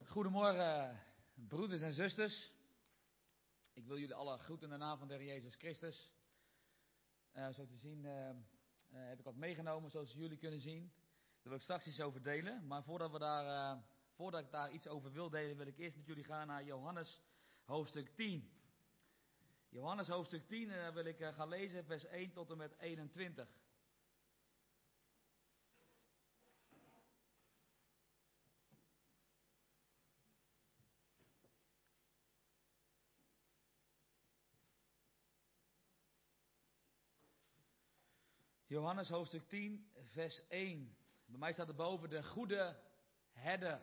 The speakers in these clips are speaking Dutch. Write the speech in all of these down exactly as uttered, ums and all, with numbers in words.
Goedemorgen, broeders en zusters. Ik wil jullie alle groeten in de naam van de Heer Jezus Christus. Uh, zo te zien uh, uh, heb ik wat meegenomen, zoals jullie kunnen zien. Daar wil ik straks iets over delen. Maar voordat, we daar, uh, voordat ik daar iets over wil delen, wil ik eerst met jullie gaan naar Johannes hoofdstuk tien. Johannes hoofdstuk tien, en daar wil ik uh, gaan lezen, vers één tot en met eenentwintig. Johannes hoofdstuk tien, vers één. Bij mij staat er boven de goede herder.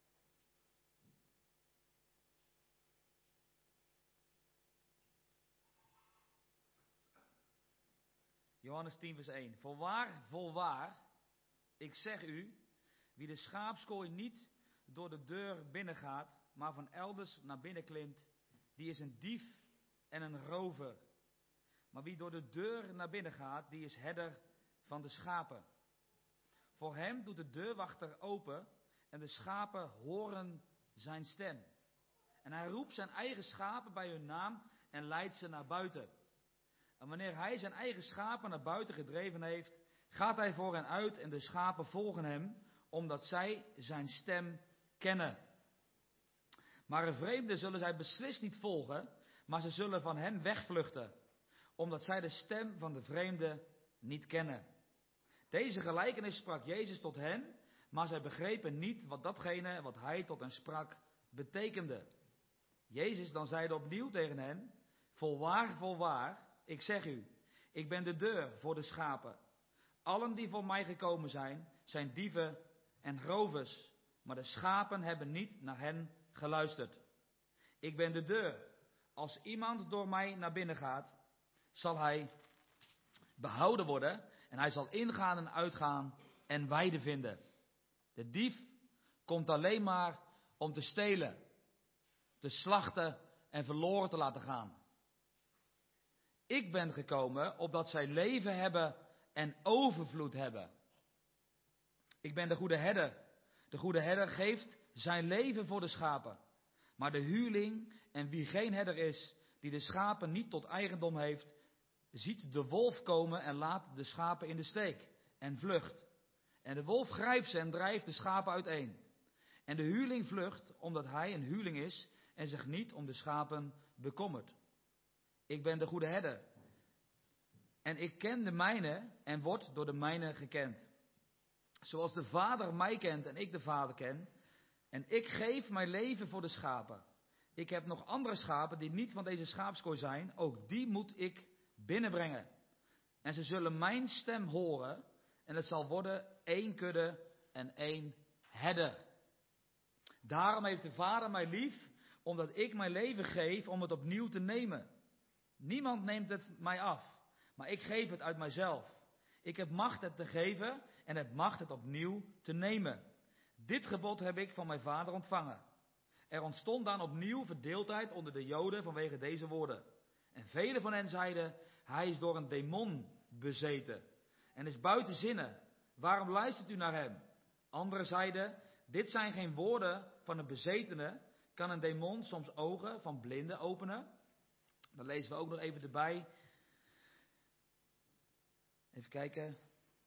Johannes tien, vers één. Voorwaar, voorwaar, ik zeg u, wie de schaapskooi niet door de deur binnengaat, maar van elders naar binnen klimt, die is een dief en een rover. Maar wie door de deur naar binnen gaat, die is herder van de schapen. Voor hem doet de deurwachter open en de schapen horen zijn stem. En hij roept zijn eigen schapen bij hun naam en leidt ze naar buiten. En wanneer hij zijn eigen schapen naar buiten gedreven heeft, gaat hij voor hen uit en de schapen volgen hem, omdat zij zijn stem kennen. Maar een vreemde zullen zij beslist niet volgen, maar ze zullen van hem wegvluchten, omdat zij de stem van de vreemde niet kennen. Deze gelijkenis sprak Jezus tot hen, maar zij begrepen niet wat datgene wat hij tot hen sprak betekende. Jezus dan zeide opnieuw tegen hen, volwaar, volwaar, ik zeg u, ik ben de deur voor de schapen. Allen die voor mij gekomen zijn, zijn dieven en rovers, maar de schapen hebben niet naar hen geluisterd. Ik ben de deur. Als iemand door mij naar binnen gaat, zal hij behouden worden en hij zal ingaan en uitgaan en weide vinden. De dief komt alleen maar om te stelen, te slachten en verloren te laten gaan. Ik ben gekomen opdat zij leven hebben en overvloed hebben. Ik ben de goede herder. De goede herder geeft zijn leven voor de schapen. Maar de huurling en wie geen herder is, die de schapen niet tot eigendom heeft, ziet de wolf komen en laat de schapen in de steek en vlucht. En de wolf grijpt ze en drijft de schapen uiteen. En de huurling vlucht omdat hij een huurling is en zich niet om de schapen bekommert. Ik ben de goede herder. En ik ken de mijne en word door de mijne gekend. Zoals de Vader mij kent en ik de Vader ken. En ik geef mijn leven voor de schapen. Ik heb nog andere schapen die niet van deze schaapskooi zijn. Ook die moet ik binnenbrengen. En ze zullen mijn stem horen. En het zal worden één kudde en één herder. Daarom heeft de Vader mij lief, omdat ik mijn leven geef om het opnieuw te nemen. Niemand neemt het mij af, maar ik geef het uit mijzelf. Ik heb macht het te geven en heb macht het opnieuw te nemen. Dit gebod heb ik van mijn Vader ontvangen. Er ontstond dan opnieuw verdeeldheid onder de Joden vanwege deze woorden. En velen van hen zeiden, hij is door een demon bezeten en is buiten zinnen. Waarom luistert u naar hem? Anderen zeiden, dit zijn geen woorden van een bezetene. Kan een demon soms ogen van blinden openen? Dan lezen we ook nog even erbij. Even kijken.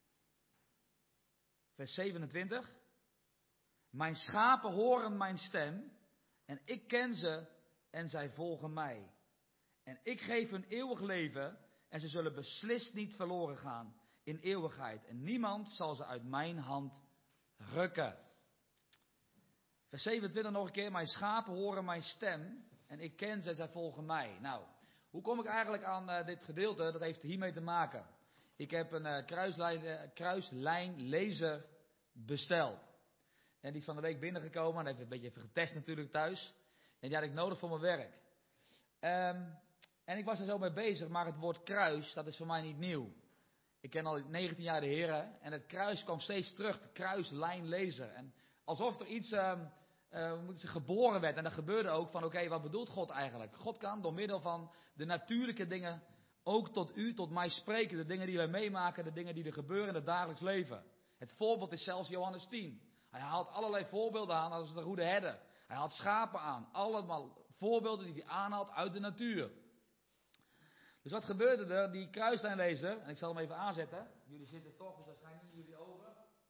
Vers zevenentwintig. Mijn schapen horen mijn stem en ik ken ze en zij volgen mij. En ik geef hun eeuwig leven en ze zullen beslist niet verloren gaan in eeuwigheid. En niemand zal ze uit mijn hand rukken. Vers zevenentwintig nog een keer. Mijn schapen horen mijn stem en ik ken ze en zij volgen mij. Nou, hoe kom ik eigenlijk aan uh, dit gedeelte? Dat heeft hiermee te maken. Ik heb een uh, kruislijn, uh, kruislijnlezer besteld. En die is van de week binnengekomen. En heeft een beetje even getest natuurlijk thuis. En die had ik nodig voor mijn werk. Um, en ik was er zo mee bezig. Maar het woord kruis, dat is voor mij niet nieuw. Ik ken al negentien jaar de Heren. En het kruis kwam steeds terug. De kruislijnlezer. En alsof er iets um, uh, geboren werd. En dat gebeurde ook van oké, okay, wat bedoelt God eigenlijk? God kan door middel van de natuurlijke dingen ook tot u, tot mij spreken. De dingen die wij meemaken, de dingen die er gebeuren in het dagelijks leven. Het voorbeeld is zelfs Johannes tien. Hij haalt allerlei voorbeelden aan als de goede herder. Hij had schapen aan. Allemaal voorbeelden die hij aanhaalt uit de natuur. Dus wat gebeurde er? Die kruislijnlezer, en ik zal hem even aanzetten. Jullie zitten toch, dus dat schijnt niet jullie over.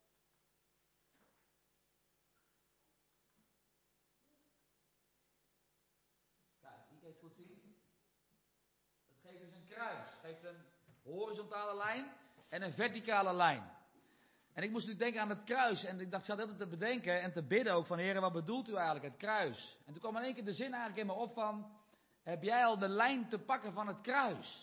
Kijk, die kan je het goed zien. Het geeft dus een kruis. Het geeft een horizontale lijn en een verticale lijn. En ik moest nu denken aan het kruis. En ik dacht, ik zat altijd te bedenken en te bidden ook van, Heer, wat bedoelt u eigenlijk, het kruis? En toen kwam in één keer de zin eigenlijk in me op van, heb jij al de lijn te pakken van het kruis?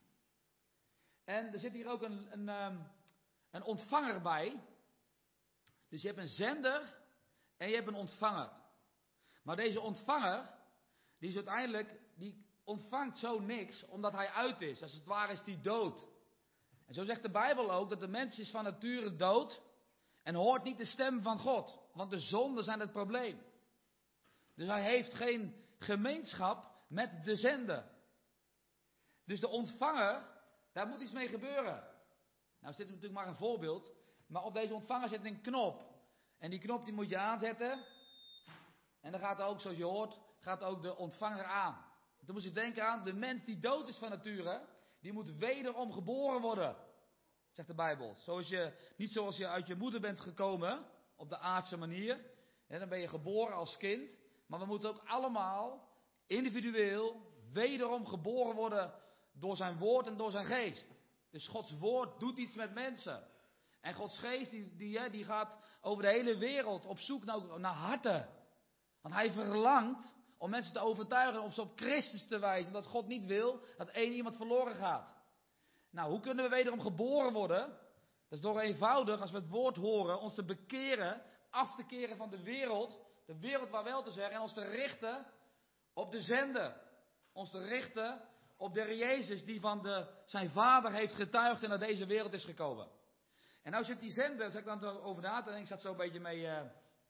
En er zit hier ook een, een, een ontvanger bij. Dus je hebt een zender en je hebt een ontvanger. Maar deze ontvanger, die is uiteindelijk, die ontvangt zo niks, omdat hij uit is. Als het ware is die dood. En zo zegt de Bijbel ook dat de mens is van nature dood en hoort niet de stem van God. Want de zonden zijn het probleem. Dus hij heeft geen gemeenschap met de zender. Dus de ontvanger, daar moet iets mee gebeuren. Nou is dit natuurlijk maar een voorbeeld. Maar op deze ontvanger zit een knop. En die knop die moet je aanzetten. En dan gaat ook, zoals je hoort, gaat ook de ontvanger aan. Dan moet je denken aan de mens die dood is van nature. Die moet wederom geboren worden. Zegt de Bijbel. Zoals je, niet zoals je uit je moeder bent gekomen. Op de aardse manier. En dan ben je geboren als kind. Maar we moeten ook allemaal individueel wederom geboren worden door zijn woord en door zijn geest. Dus Gods woord doet iets met mensen. En Gods geest die, die, die gaat over de hele wereld op zoek naar, naar harten. Want hij verlangt om mensen te overtuigen, om ze op Christus te wijzen. Dat God niet wil dat één iemand verloren gaat. Nou, hoe kunnen we wederom geboren worden? Dat is door eenvoudig, als we het woord horen, ons te bekeren, af te keren van de wereld. De wereld waar wel te zeggen. En ons te richten op de zender. Ons te richten op de Heer Jezus die van de, zijn vader heeft getuigd en naar deze wereld is gekomen. En nou zit die zender, zeg ik dan over na te denken, ik zat zo een beetje mee uh,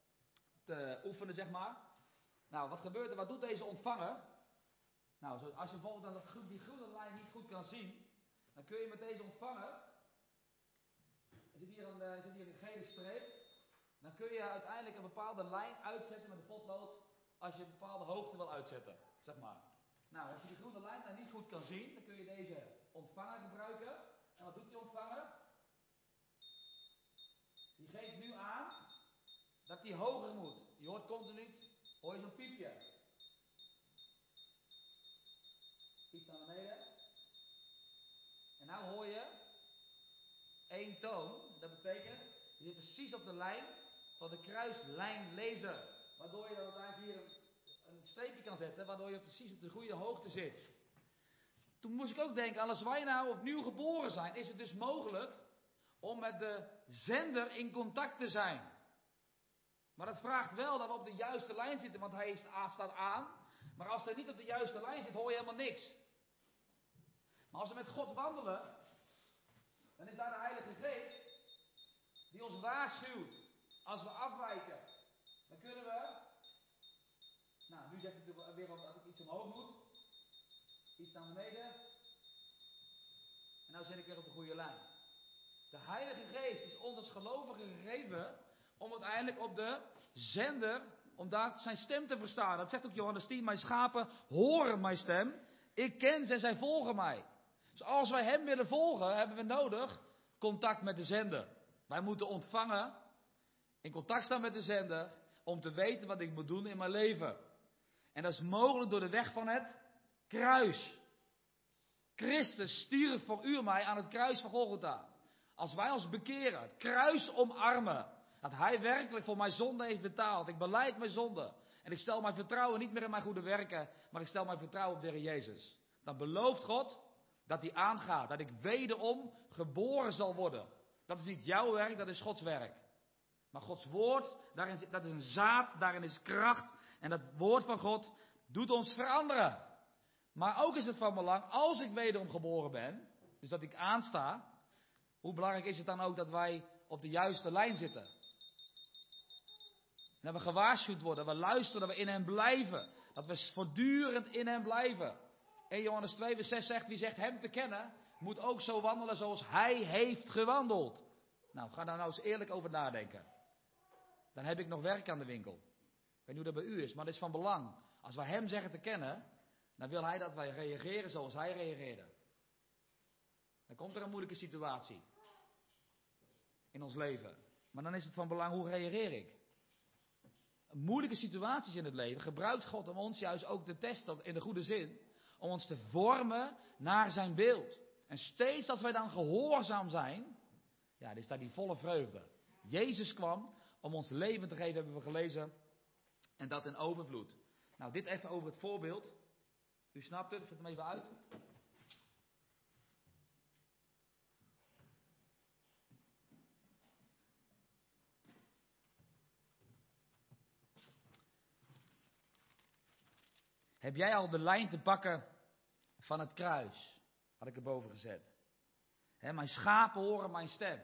te oefenen, zeg maar. Nou, wat gebeurt er? Wat doet deze ontvanger? Nou, zo, als je bijvoorbeeld die groene lijn niet goed kan zien, dan kun je met deze ontvanger, er zit hier een, er zit hier een gele streep, dan kun je uiteindelijk een bepaalde lijn uitzetten met een potlood als je een bepaalde hoogte wil uitzetten, zeg maar. Nou, als je die groene lijn dan niet goed kan zien, dan kun je deze ontvanger gebruiken. En wat doet die ontvanger? Die geeft nu aan dat die hoger moet. Je hoort continu, hoor je zo'n piepje. Iets naar beneden. En nou hoor je één toon. Dat betekent, je zit precies op de lijn van de kruislijnlezer. Waardoor je dan uiteindelijk hier een, een streepje kan zetten, waardoor je precies op de goede hoogte zit. Toen moest ik ook denken, als wij nou opnieuw geboren zijn, is het dus mogelijk om met de zender in contact te zijn. Maar dat vraagt wel dat we op de juiste lijn zitten, want hij staat aan. Maar als hij niet op de juiste lijn zit, hoor je helemaal niks. Maar als we met God wandelen, dan is daar de Heilige Geest die ons waarschuwt. Als we afwijken, dan kunnen we... Nou, nu zegt hij natuurlijk weer dat ik iets omhoog moet. Iets naar beneden. En nou zit ik weer op de goede lijn. De Heilige Geest is ons als gelovigen gegeven om uiteindelijk op de zender, om daar zijn stem te verstaan. Dat zegt ook Johannes tien, mijn schapen horen mijn stem. Ik ken ze en zij volgen mij. Dus als wij hem willen volgen, hebben we nodig contact met de zender. Wij moeten ontvangen, in contact staan met de zender, om te weten wat ik moet doen in mijn leven. En dat is mogelijk door de weg van het kruis. Christus stierf voor u en mij aan het kruis van Golgotha. Als wij ons bekeren, het kruis omarmen, dat hij werkelijk voor mijn zonde heeft betaald. Ik belijd mijn zonde. En ik stel mijn vertrouwen niet meer in mijn goede werken, maar ik stel mijn vertrouwen op de Heer Jezus. Dan belooft God dat hij aangaat, dat ik wederom geboren zal worden. Dat is niet jouw werk, dat is Gods werk. Maar Gods woord, daarin, dat is een zaad, daarin is kracht. En dat woord van God doet ons veranderen. Maar ook is het van belang, als ik wederom geboren ben, dus dat ik aansta, hoe belangrijk is het dan ook dat wij op de juiste lijn zitten? En dat we gewaarschuwd worden, dat we luisteren, dat we in hem blijven. Dat we voortdurend in hem blijven. eerste Johannes twee vers zes zegt, wie zegt hem te kennen, moet ook zo wandelen zoals hij heeft gewandeld. Nou, ga daar nou eens eerlijk over nadenken. Dan heb ik nog werk aan de winkel. weet niet hoe dat bij u is, maar dat is van belang. Als wij hem zeggen te kennen, dan wil hij dat wij reageren zoals hij reageerde. Dan komt er een moeilijke situatie in ons leven. Maar dan is het van belang, hoe reageer ik? Moeilijke situaties in het leven gebruikt God om ons juist ook te testen, in de goede zin, om ons te vormen naar zijn beeld. En steeds als wij dan gehoorzaam zijn, ja, dan is daar die volle vreugde. Jezus kwam om ons leven te geven, hebben we gelezen, en dat in overvloed. Nou, dit even over het voorbeeld. U snapt het, zet hem even uit. Heb jij al de lijn te pakken van het kruis? Had ik erboven gezet. He, mijn schapen horen mijn stem.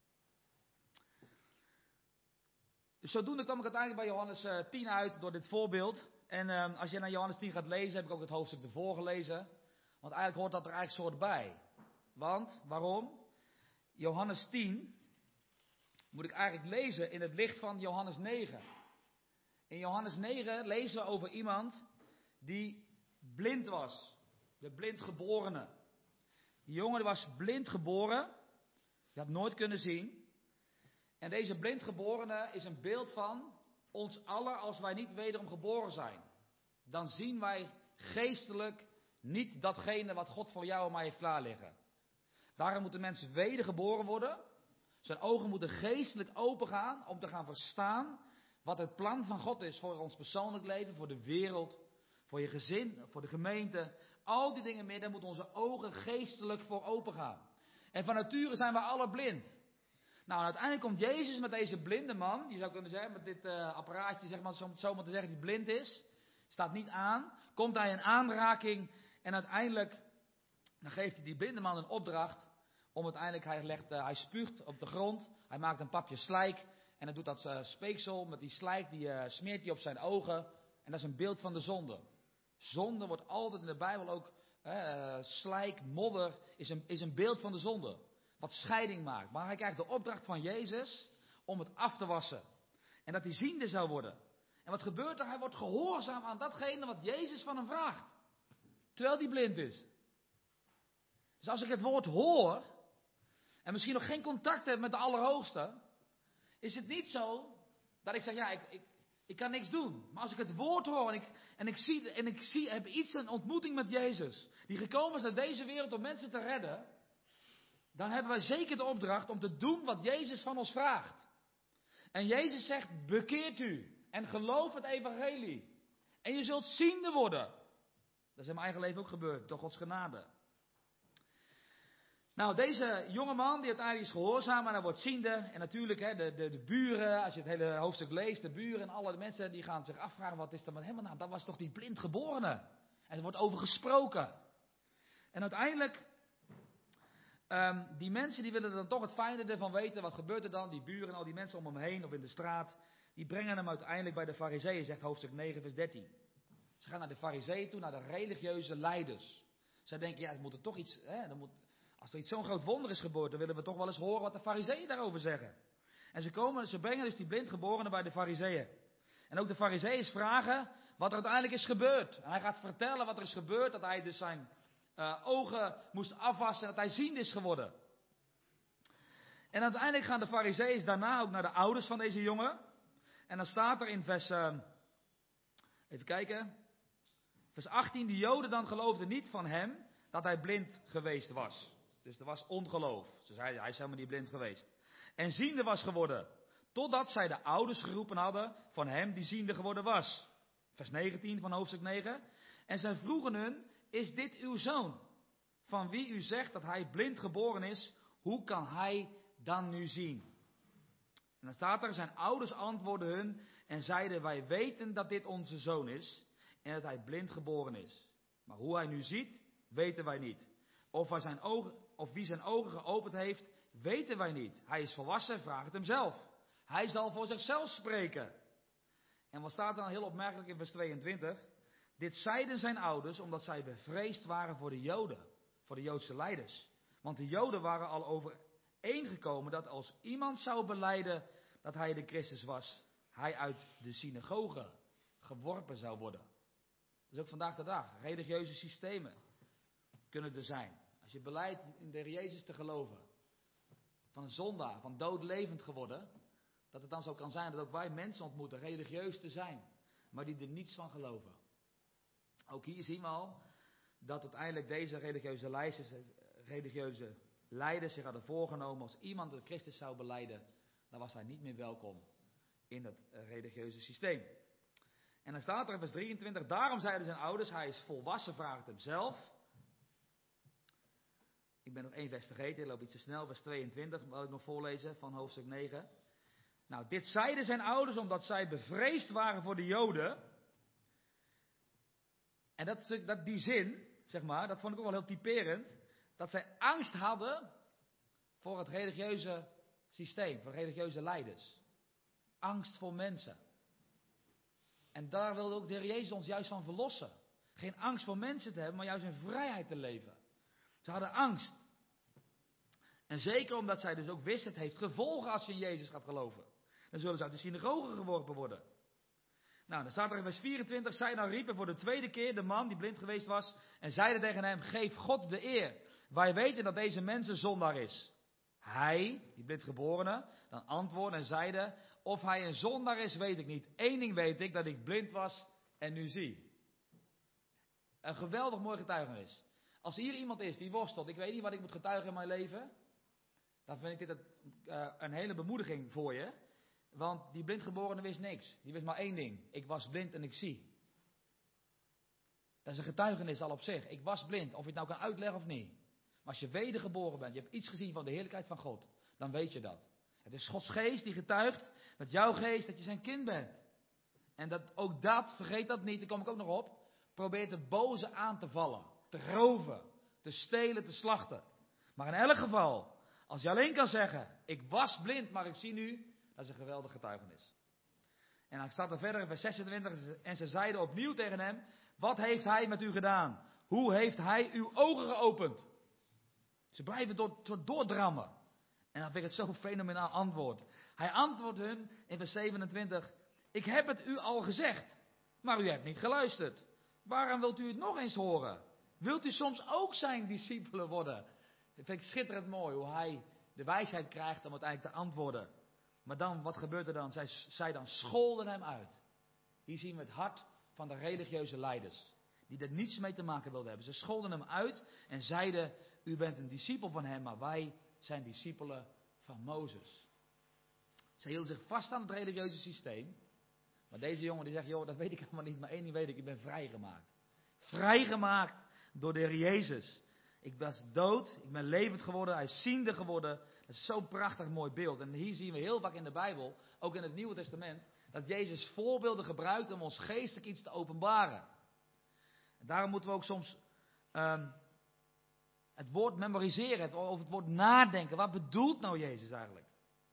Dus zodoende kwam ik uiteindelijk bij Johannes uh, tien uit door dit voorbeeld. En uh, als je naar Johannes tien gaat lezen, heb ik ook het hoofdstuk ervoor gelezen. Want eigenlijk hoort dat er eigenlijk soort bij. Want, waarom? Johannes tien moet ik eigenlijk lezen in het licht van Johannes negen. In Johannes negen lezen we over iemand die blind was. De blindgeborene. Die jongen was blind geboren. Die had nooit kunnen zien. En deze blindgeborene is een beeld van ons allen als wij niet wederom geboren zijn. Dan zien wij geestelijk niet datgene wat God voor jou en mij heeft klaarliggen. Daarom moeten mensen wedergeboren worden. Zijn ogen moeten geestelijk opengaan om te gaan verstaan wat het plan van God is voor ons persoonlijk leven, voor de wereld, voor je gezin, voor de gemeente. Al die dingen meer, daar moeten onze ogen geestelijk voor opengaan. En van nature zijn we alle blind. Nou, en uiteindelijk komt Jezus met deze blinde man, je zou kunnen zeggen, met dit uh, apparaatje, zeg maar, om het zo maar te zeggen, die blind is. Staat niet aan. Komt hij in aanraking en uiteindelijk, dan geeft hij die blinde man een opdracht. Om uiteindelijk, hij, legt, uh, hij spuugt op de grond, hij maakt een papje slijk. En hij doet dat uh, speeksel met die slijk, die uh, smeert hij op zijn ogen. En dat is een beeld van de zonde. Zonde wordt altijd in de Bijbel ook, uh, slijk, modder, is een, is een beeld van de zonde. Wat scheiding maakt. Maar hij krijgt de opdracht van Jezus om het af te wassen. En dat hij ziende zou worden. En wat gebeurt er? Hij wordt gehoorzaam aan datgene wat Jezus van hem vraagt. Terwijl hij blind is. Dus als ik het woord hoor, en misschien nog geen contact heb met de Allerhoogste, is het niet zo dat ik zeg, ja, ik, ik, ik kan niks doen. Maar als ik het woord hoor en ik, en ik, zie, en ik zie, heb iets, een ontmoeting met Jezus, die gekomen is naar deze wereld om mensen te redden, dan hebben wij zeker de opdracht om te doen wat Jezus van ons vraagt. En Jezus zegt, bekeert u en geloof het evangelie. En je zult ziende worden. Dat is in mijn eigen leven ook gebeurd, door Gods genade. Nou, deze jongeman die uiteindelijk is gehoorzaam en hij wordt ziende. En natuurlijk, hè, de, de, de buren, als je het hele hoofdstuk leest, de buren en alle mensen die gaan zich afvragen, wat is er met hem aan? Nou, dat was toch die blindgeborene. En er wordt over gesproken. En uiteindelijk, um, die mensen die willen dan toch het fijne ervan weten. Wat gebeurt er dan? Die buren en al die mensen om hem heen of in de straat, die brengen hem uiteindelijk bij de Farizeeën, zegt hoofdstuk negen, vers dertien. Ze gaan naar de Farizeeën toe, naar de religieuze leiders. Zij denken, ja, het moet er toch iets, hè, er moet, als er iets zo'n groot wonder is gebeurd, dan willen we toch wel eens horen wat de Farizeeën daarover zeggen. En ze komen, ze brengen dus die blindgeborene bij de Farizeeën. En ook de Farizeeën vragen wat er uiteindelijk is gebeurd. En hij gaat vertellen wat er is gebeurd, dat hij dus zijn uh, ogen moest afwassen en dat hij ziend is geworden. En uiteindelijk gaan de Farizeeën daarna ook naar de ouders van deze jongen. En dan staat er in vers, uh, even kijken, vers achttien, de Joden dan geloofden niet van hem dat hij blind geweest was. Dus er was ongeloof. Ze zeiden, hij is helemaal niet blind geweest. En ziende was geworden. Totdat zij de ouders geroepen hadden van hem die ziende geworden was. Vers negentien van hoofdstuk negen. En zij vroegen hun, is dit uw zoon? Van wie u zegt dat hij blind geboren is, hoe kan hij dan nu zien? En dan staat er, zijn ouders antwoordden hun en zeiden, wij weten dat dit onze zoon is en dat hij blind geboren is. Maar hoe hij nu ziet, weten wij niet. Of, hij zijn ogen, of wie zijn ogen geopend heeft, weten wij niet. Hij is volwassen, vraag het hem zelf. Hij zal voor zichzelf spreken. En wat staat er dan heel opmerkelijk in vers tweeëntwintig? Dit zeiden zijn ouders omdat zij bevreesd waren voor de Joden, voor de Joodse leiders. Want de Joden waren al overeengekomen dat als iemand zou belijden dat hij de Christus was, hij uit de synagoge geworpen zou worden. Dat is ook vandaag de dag. Religieuze systemen kunnen er zijn. Als je beleidt in de Heer Jezus te geloven, van een zondaar, van dood levend geworden, dat het dan zo kan zijn dat ook wij mensen ontmoeten, religieus te zijn, maar die er niets van geloven. Ook hier zien we al dat uiteindelijk deze religieuze leiders, religieuze leiders zich hadden voorgenomen, als iemand de Christus zou belijden, dan was hij niet meer welkom in het religieuze systeem. En dan staat er in vers drieëntwintig, daarom zeiden zijn ouders, hij is volwassen, vraagt hem zelf. Ik ben nog één vers vergeten, ik loop iets te snel, vers tweeëntwintig, wil ik nog voorlezen van hoofdstuk negen. Nou, dit zeiden zijn ouders omdat zij bevreesd waren voor de Joden. En dat, dat, die zin, zeg maar, dat vond ik ook wel heel typerend. Dat zij angst hadden voor het religieuze systeem, voor religieuze leiders. Angst voor mensen. En daar wilde ook de Heer Jezus ons juist van verlossen. Geen angst voor mensen te hebben, maar juist in vrijheid te leven. Ze hadden angst. En zeker omdat zij dus ook wisten, het heeft gevolgen als je in Jezus gaat geloven. Dan zullen ze uit de synagoge geworpen worden. Nou, dan staat er in vers vierentwintig, zij dan riepen voor de tweede keer de man die blind geweest was. En zeiden tegen hem, geef God de eer. Wij weten dat deze mens een zondaar is. Hij, die blindgeborene, dan antwoordde en zeide, of hij een zondaar is, weet ik niet. Eén ding weet ik, dat ik blind was en nu zie. Een geweldig mooi getuigenis. Als hier iemand is die worstelt, ik weet niet wat ik moet getuigen in mijn leven, dan vind ik dit uh, een hele bemoediging voor je. Want die blindgeborene wist niks. Die wist maar één ding. Ik was blind en ik zie. Dat is een getuigenis al op zich. Ik was blind, of je het nou kan uitleggen of niet. Maar als je wedergeboren bent, je hebt iets gezien van de heerlijkheid van God, dan weet je dat. Het is Gods geest die getuigt met jouw geest dat je zijn kind bent. En dat, ook dat, vergeet dat niet, daar kom ik ook nog op, probeert de boze aan te vallen, te roven, te stelen, te slachten. Maar in elk geval, als je alleen kan zeggen, ik was blind, maar ik zie nu, dat is een geweldig getuigenis. En dan staat er verder in vers zesentwintig, en ze zeiden opnieuw tegen hem, wat heeft hij met u gedaan? Hoe heeft hij uw ogen geopend? Ze blijven door, door, doordrammen. En dan vind ik het zo'n fenomenaal antwoord. Hij antwoordt hun in vers zevenentwintig, ik heb het u al gezegd, maar u hebt niet geluisterd. Waarom wilt u het nog eens horen? Wilt u soms ook zijn discipelen worden? Dat vind ik schitterend mooi, hoe hij de wijsheid krijgt om uiteindelijk te antwoorden. Maar dan, wat gebeurt er dan? Zij, zij dan scholden hem uit. Hier zien we het hart van de religieuze leiders. Die er niets mee te maken wilden hebben. Ze scholden hem uit en zeiden, u bent een discipel van hem, maar wij zijn discipelen van Mozes. Ze hielden zich vast aan het religieuze systeem. Maar deze jongen die zegt, joh, dat weet ik helemaal niet, maar één ding weet ik, ik ben vrijgemaakt. Vrijgemaakt door de Heer Jezus. Ik was dood, ik ben levend geworden, hij is ziende geworden. Dat is zo'n prachtig mooi beeld. En hier zien we heel vaak in de Bijbel, ook in het Nieuwe Testament, dat Jezus voorbeelden gebruikt om ons geestelijk iets te openbaren. En daarom moeten we ook soms um, het woord memoriseren, het, over het woord nadenken. Wat bedoelt nou Jezus eigenlijk?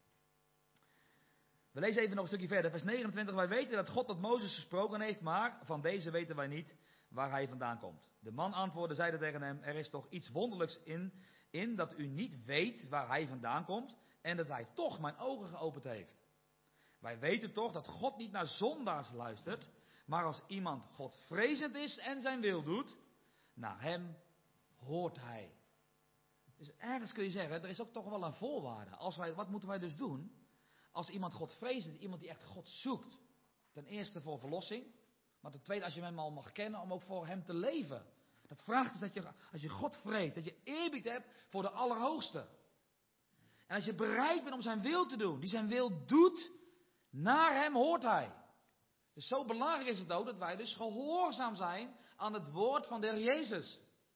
We lezen even nog een stukje verder, vers negenentwintig. Wij weten dat God tot Mozes gesproken heeft, maar van deze weten wij niet waar hij vandaan komt. De man antwoordde, zeide tegen hem, er is toch iets wonderlijks in, in dat u niet weet waar hij vandaan komt en dat hij toch mijn ogen geopend heeft. Wij weten toch dat God niet naar zondaars luistert, maar als iemand Godvrezend is en zijn wil doet, naar hem hoort hij. Dus ergens kun je zeggen, er is ook toch wel een voorwaarde. Als wij, wat moeten wij dus doen? Als iemand Godvrezend is, iemand die echt God zoekt. Ten eerste voor verlossing, maar ten tweede als je hem al mag kennen, om ook voor hem te leven. Dat vraagt dus dat je, als je God vreest, dat je eerbied hebt voor de Allerhoogste. En als je bereid bent om zijn wil te doen, die zijn wil doet, naar hem hoort hij. Dus zo belangrijk is het ook dat wij dus gehoorzaam zijn aan het woord van de Heer Jezus.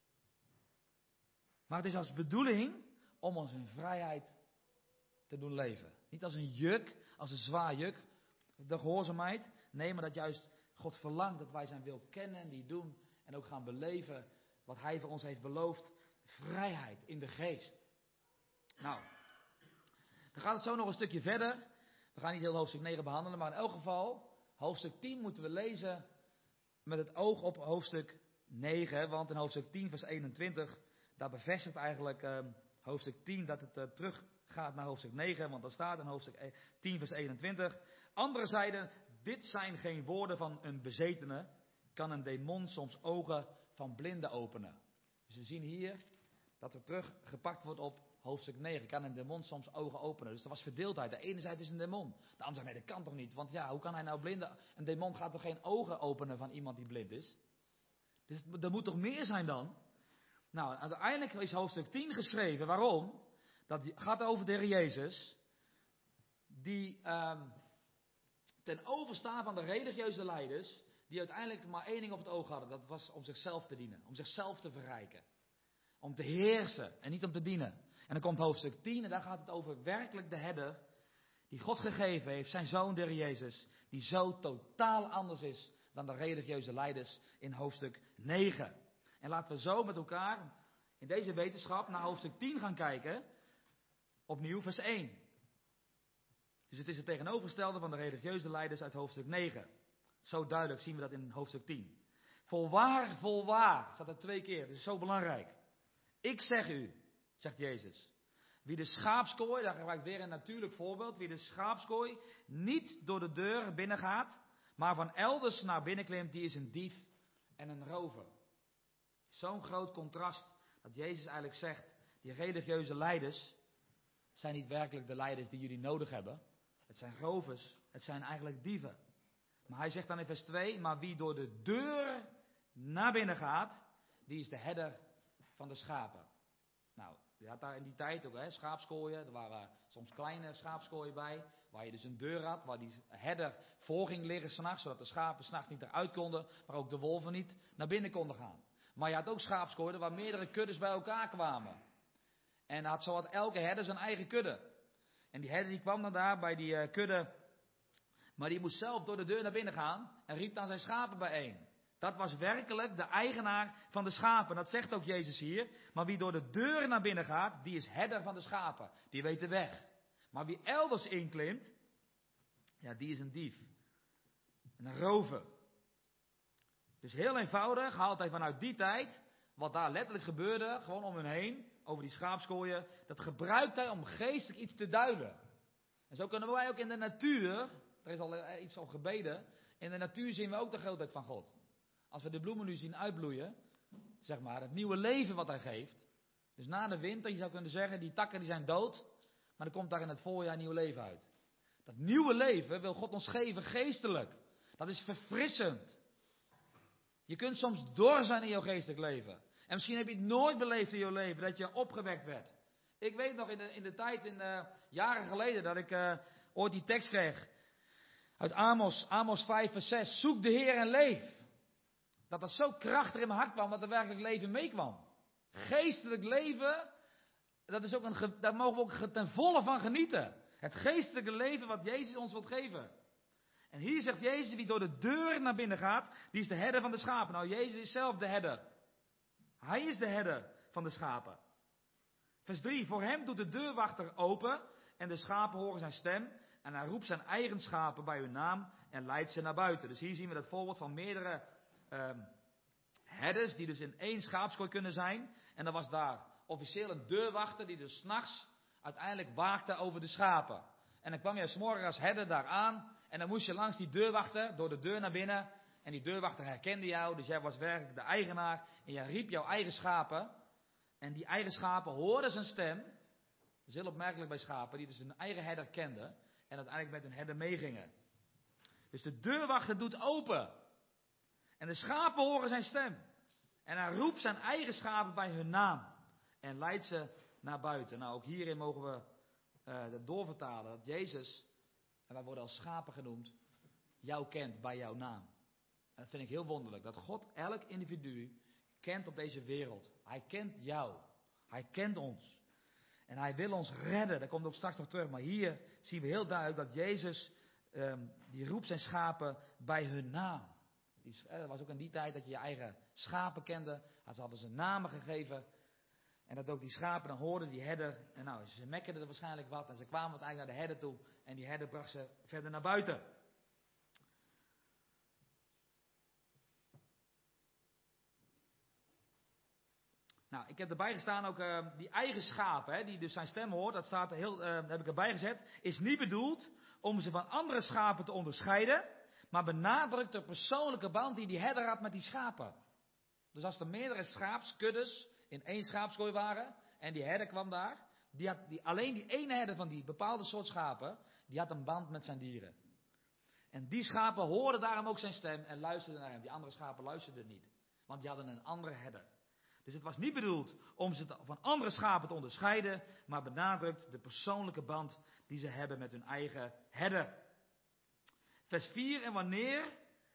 Maar het is als bedoeling om ons in vrijheid te doen leven. Niet als een juk, als een zwaar juk, de gehoorzaamheid. Nee, maar dat juist God verlangt dat wij zijn wil kennen en die doen. En ook gaan beleven wat hij voor ons heeft beloofd. Vrijheid in de geest. Nou, dan gaat het zo nog een stukje verder. We gaan niet heel hoofdstuk negen behandelen, maar in elk geval, hoofdstuk tien moeten we lezen met het oog op hoofdstuk negen. Want in hoofdstuk tien vers eenentwintig, daar bevestigt eigenlijk uh, hoofdstuk tien dat het uh, terug gaat naar hoofdstuk negen. Want daar staat in hoofdstuk tien vers eenentwintig. Anderen zeiden, dit zijn geen woorden van een bezetene, kan een demon soms ogen van blinden openen. Dus we zien hier dat er teruggepakt wordt op hoofdstuk negen. Kan een demon soms ogen openen. Dus er was verdeeldheid. De ene zei het is een demon. De andere zei nee, dat kan toch niet. Want ja, hoe kan hij nou blinden? Een demon gaat toch geen ogen openen van iemand die blind is? Dus er moet toch meer zijn dan? Nou, uiteindelijk is hoofdstuk tien geschreven. Waarom? Dat gaat over de Heer Jezus. Die um, ten overstaan van de religieuze leiders. Die uiteindelijk maar één ding op het oog hadden. Dat was om zichzelf te dienen. Om zichzelf te verrijken. Om te heersen en niet om te dienen. En dan komt hoofdstuk tien en daar gaat het over werkelijk de herder. Die God gegeven heeft, zijn zoon de Heer Jezus. Die zo totaal anders is dan de religieuze leiders in hoofdstuk negen. En laten we zo met elkaar in deze wetenschap naar hoofdstuk tien gaan kijken. Opnieuw vers één. Dus het is het tegenovergestelde van de religieuze leiders uit hoofdstuk negen. Zo duidelijk zien we dat in hoofdstuk tien. Volwaar, volwaar, staat er twee keer. Dat is zo belangrijk. Ik zeg u, zegt Jezus. Wie de schaapskooi, daar gebruikt weer een natuurlijk voorbeeld. Wie de schaapskooi niet door de deur binnengaat, maar van elders naar binnen klimt, die is een dief en een rover. Zo'n groot contrast dat Jezus eigenlijk zegt, die religieuze leiders zijn niet werkelijk de leiders die jullie nodig hebben. Het zijn rovers, het zijn eigenlijk dieven. Maar hij zegt dan in vers twee, maar wie door de deur naar binnen gaat, die is de herder van de schapen. Nou, je had daar in die tijd ook hè, schaapskooien, er waren soms kleine schaapskooien bij, waar je dus een deur had, waar die herder voor ging liggen s'nachts, zodat de schapen s'nachts niet eruit konden, maar ook de wolven niet naar binnen konden gaan. Maar je had ook schaapskooien waar meerdere kuddes bij elkaar kwamen. En had, zo had elke herder zijn eigen kudde. En die herder die kwam dan daar bij die uh, kudde, maar die moest zelf door de deur naar binnen gaan en riep dan zijn schapen bijeen. Dat was werkelijk de eigenaar van de schapen. Dat zegt ook Jezus hier. Maar wie door de deur naar binnen gaat, die is herder van de schapen. Die weet de weg. Maar wie elders inklimt, ja, die is een dief. En een rover. Dus heel eenvoudig haalt hij vanuit die tijd, wat daar letterlijk gebeurde, gewoon om hen heen, over die schaapskooien, dat gebruikt hij om geestelijk iets te duiden. En zo kunnen wij ook in de natuur, er is al iets al gebeden, in de natuur zien we ook de grootheid van God. Als we de bloemen nu zien uitbloeien, zeg maar, het nieuwe leven wat hij geeft. Dus na de winter, je zou kunnen zeggen, die takken die zijn dood, maar er komt daar in het voorjaar nieuw leven uit. Dat nieuwe leven wil God ons geven geestelijk. Dat is verfrissend. Je kunt soms dor zijn in jouw geestelijk leven. En misschien heb je het nooit beleefd in jouw leven, dat je opgewekt werd. Ik weet nog in de, in de tijd, in de, jaren geleden, dat ik uh, ooit die tekst kreeg. Uit Amos, Amos vijf vers zes. Zoek de Heer en leef. Dat dat zo krachtig in mijn hart kwam, dat er werkelijk leven meekwam. Geestelijk leven, dat is ook een, daar mogen we ook ten volle van genieten. Het geestelijke leven wat Jezus ons wilt geven. En hier zegt Jezus, wie door de deur naar binnen gaat, die is de herder van de schapen. Nou, Jezus is zelf de herder. Hij is de herder van de schapen. Vers drie, voor hem doet de deurwachter open en de schapen horen zijn stem. En hij roept zijn eigen schapen bij hun naam en leidt ze naar buiten. Dus hier zien we dat voorbeeld van meerdere uh, herders die dus in één schaapskooi kunnen zijn. En dan was daar officieel een deurwachter die dus 's nachts uiteindelijk waakte over de schapen. En dan kwam je 's morgens als herder daar aan en dan moest je langs die deurwachter door de deur naar binnen. En die deurwachter herkende jou, dus jij was werkelijk de eigenaar en jij riep jouw eigen schapen. En die eigen schapen hoorden zijn stem. Dat is heel opmerkelijk bij schapen, die dus hun eigen herder kenden en uiteindelijk met hun herder meegingen. Dus de deurwachter doet open. En de schapen horen zijn stem. En hij roept zijn eigen schapen bij hun naam. En leidt ze naar buiten. Nou, ook hierin mogen we uh, dat doorvertalen. Dat Jezus, en wij worden als schapen genoemd, jou kent bij jouw naam. En dat vind ik heel wonderlijk. Dat God elk individu kent op deze wereld. Hij kent jou. Hij kent ons. En hij wil ons redden. Dat komt ook straks nog terug. Maar hier zien we heel duidelijk dat Jezus, um, die roept zijn schapen bij hun naam. Dat was ook in die tijd dat je je eigen schapen kende. Ze hadden ze namen gegeven. En dat ook die schapen dan hoorden die herder. En nou, ze mekkerden er waarschijnlijk wat. En ze kwamen uiteindelijk naar de herder toe. En die herder bracht ze verder naar buiten. Nou, ik heb erbij gestaan ook uh, die eigen schapen, hè, die dus zijn stem hoort. Dat staat er heel, uh, heb ik erbij gezet. Is niet bedoeld om ze van andere schapen te onderscheiden. maar benadrukt de persoonlijke band die die herder had met die schapen. Dus als er meerdere schaapskuddes in één schaapskooi waren en die herder kwam daar, die had die, alleen die ene herder van die bepaalde soort schapen, die had een band met zijn dieren. En die schapen hoorden daarom ook zijn stem en luisterden naar hem. Die andere schapen luisterden niet, want die hadden een andere herder. Dus het was niet bedoeld om ze van andere schapen te onderscheiden, maar benadrukt de persoonlijke band die ze hebben met hun eigen herder. Vers vier, en wanneer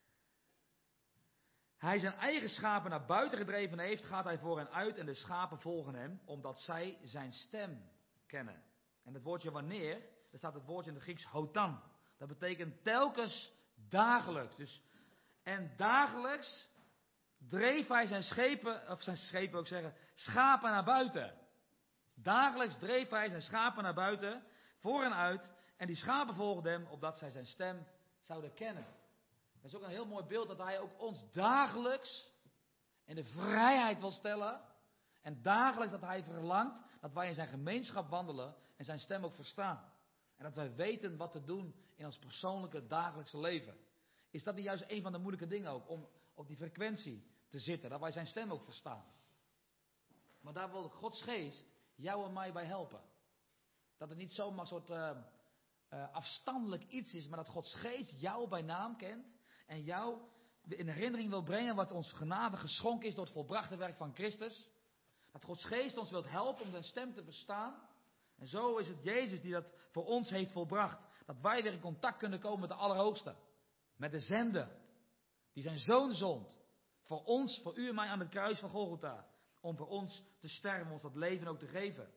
hij zijn eigen schapen naar buiten gedreven heeft, gaat hij voor hen uit en de schapen volgen hem, omdat zij zijn stem kennen. En het woordje wanneer, daar staat het woordje in het Grieks hotan. Dat betekent telkens dagelijks. Dus, en dagelijks dreef hij zijn schepen, of zijn schepen ook zeggen, schapen naar buiten. Dagelijks dreef hij zijn schapen naar buiten, voor en uit. En die schapen volgden hem, opdat zij zijn stem zouden kennen. Dat is ook een heel mooi beeld dat hij ook ons dagelijks in de vrijheid wil stellen. En dagelijks dat hij verlangt dat wij in zijn gemeenschap wandelen en zijn stem ook verstaan. En dat wij weten wat te doen in ons persoonlijke dagelijkse leven. Is dat niet juist een van de moeilijke dingen ook, om op die frequentie te zitten, dat wij zijn stem ook verstaan. Maar daar wil Gods geest jou en mij bij helpen. Dat het niet zomaar een soort uh, uh, afstandelijk iets is, maar dat Gods geest jou bij naam kent en jou in herinnering wil brengen wat ons genade geschonken is door het volbrachte werk van Christus. Dat Gods geest ons wil helpen om zijn stem te verstaan. En zo is het Jezus die dat voor ons heeft volbracht. Dat wij weer in contact kunnen komen met de Allerhoogste. Met de zender. Die zijn zoon zond. Voor ons, voor u en mij aan het kruis van Golgotha. Om voor ons te sterven, ons dat leven ook te geven.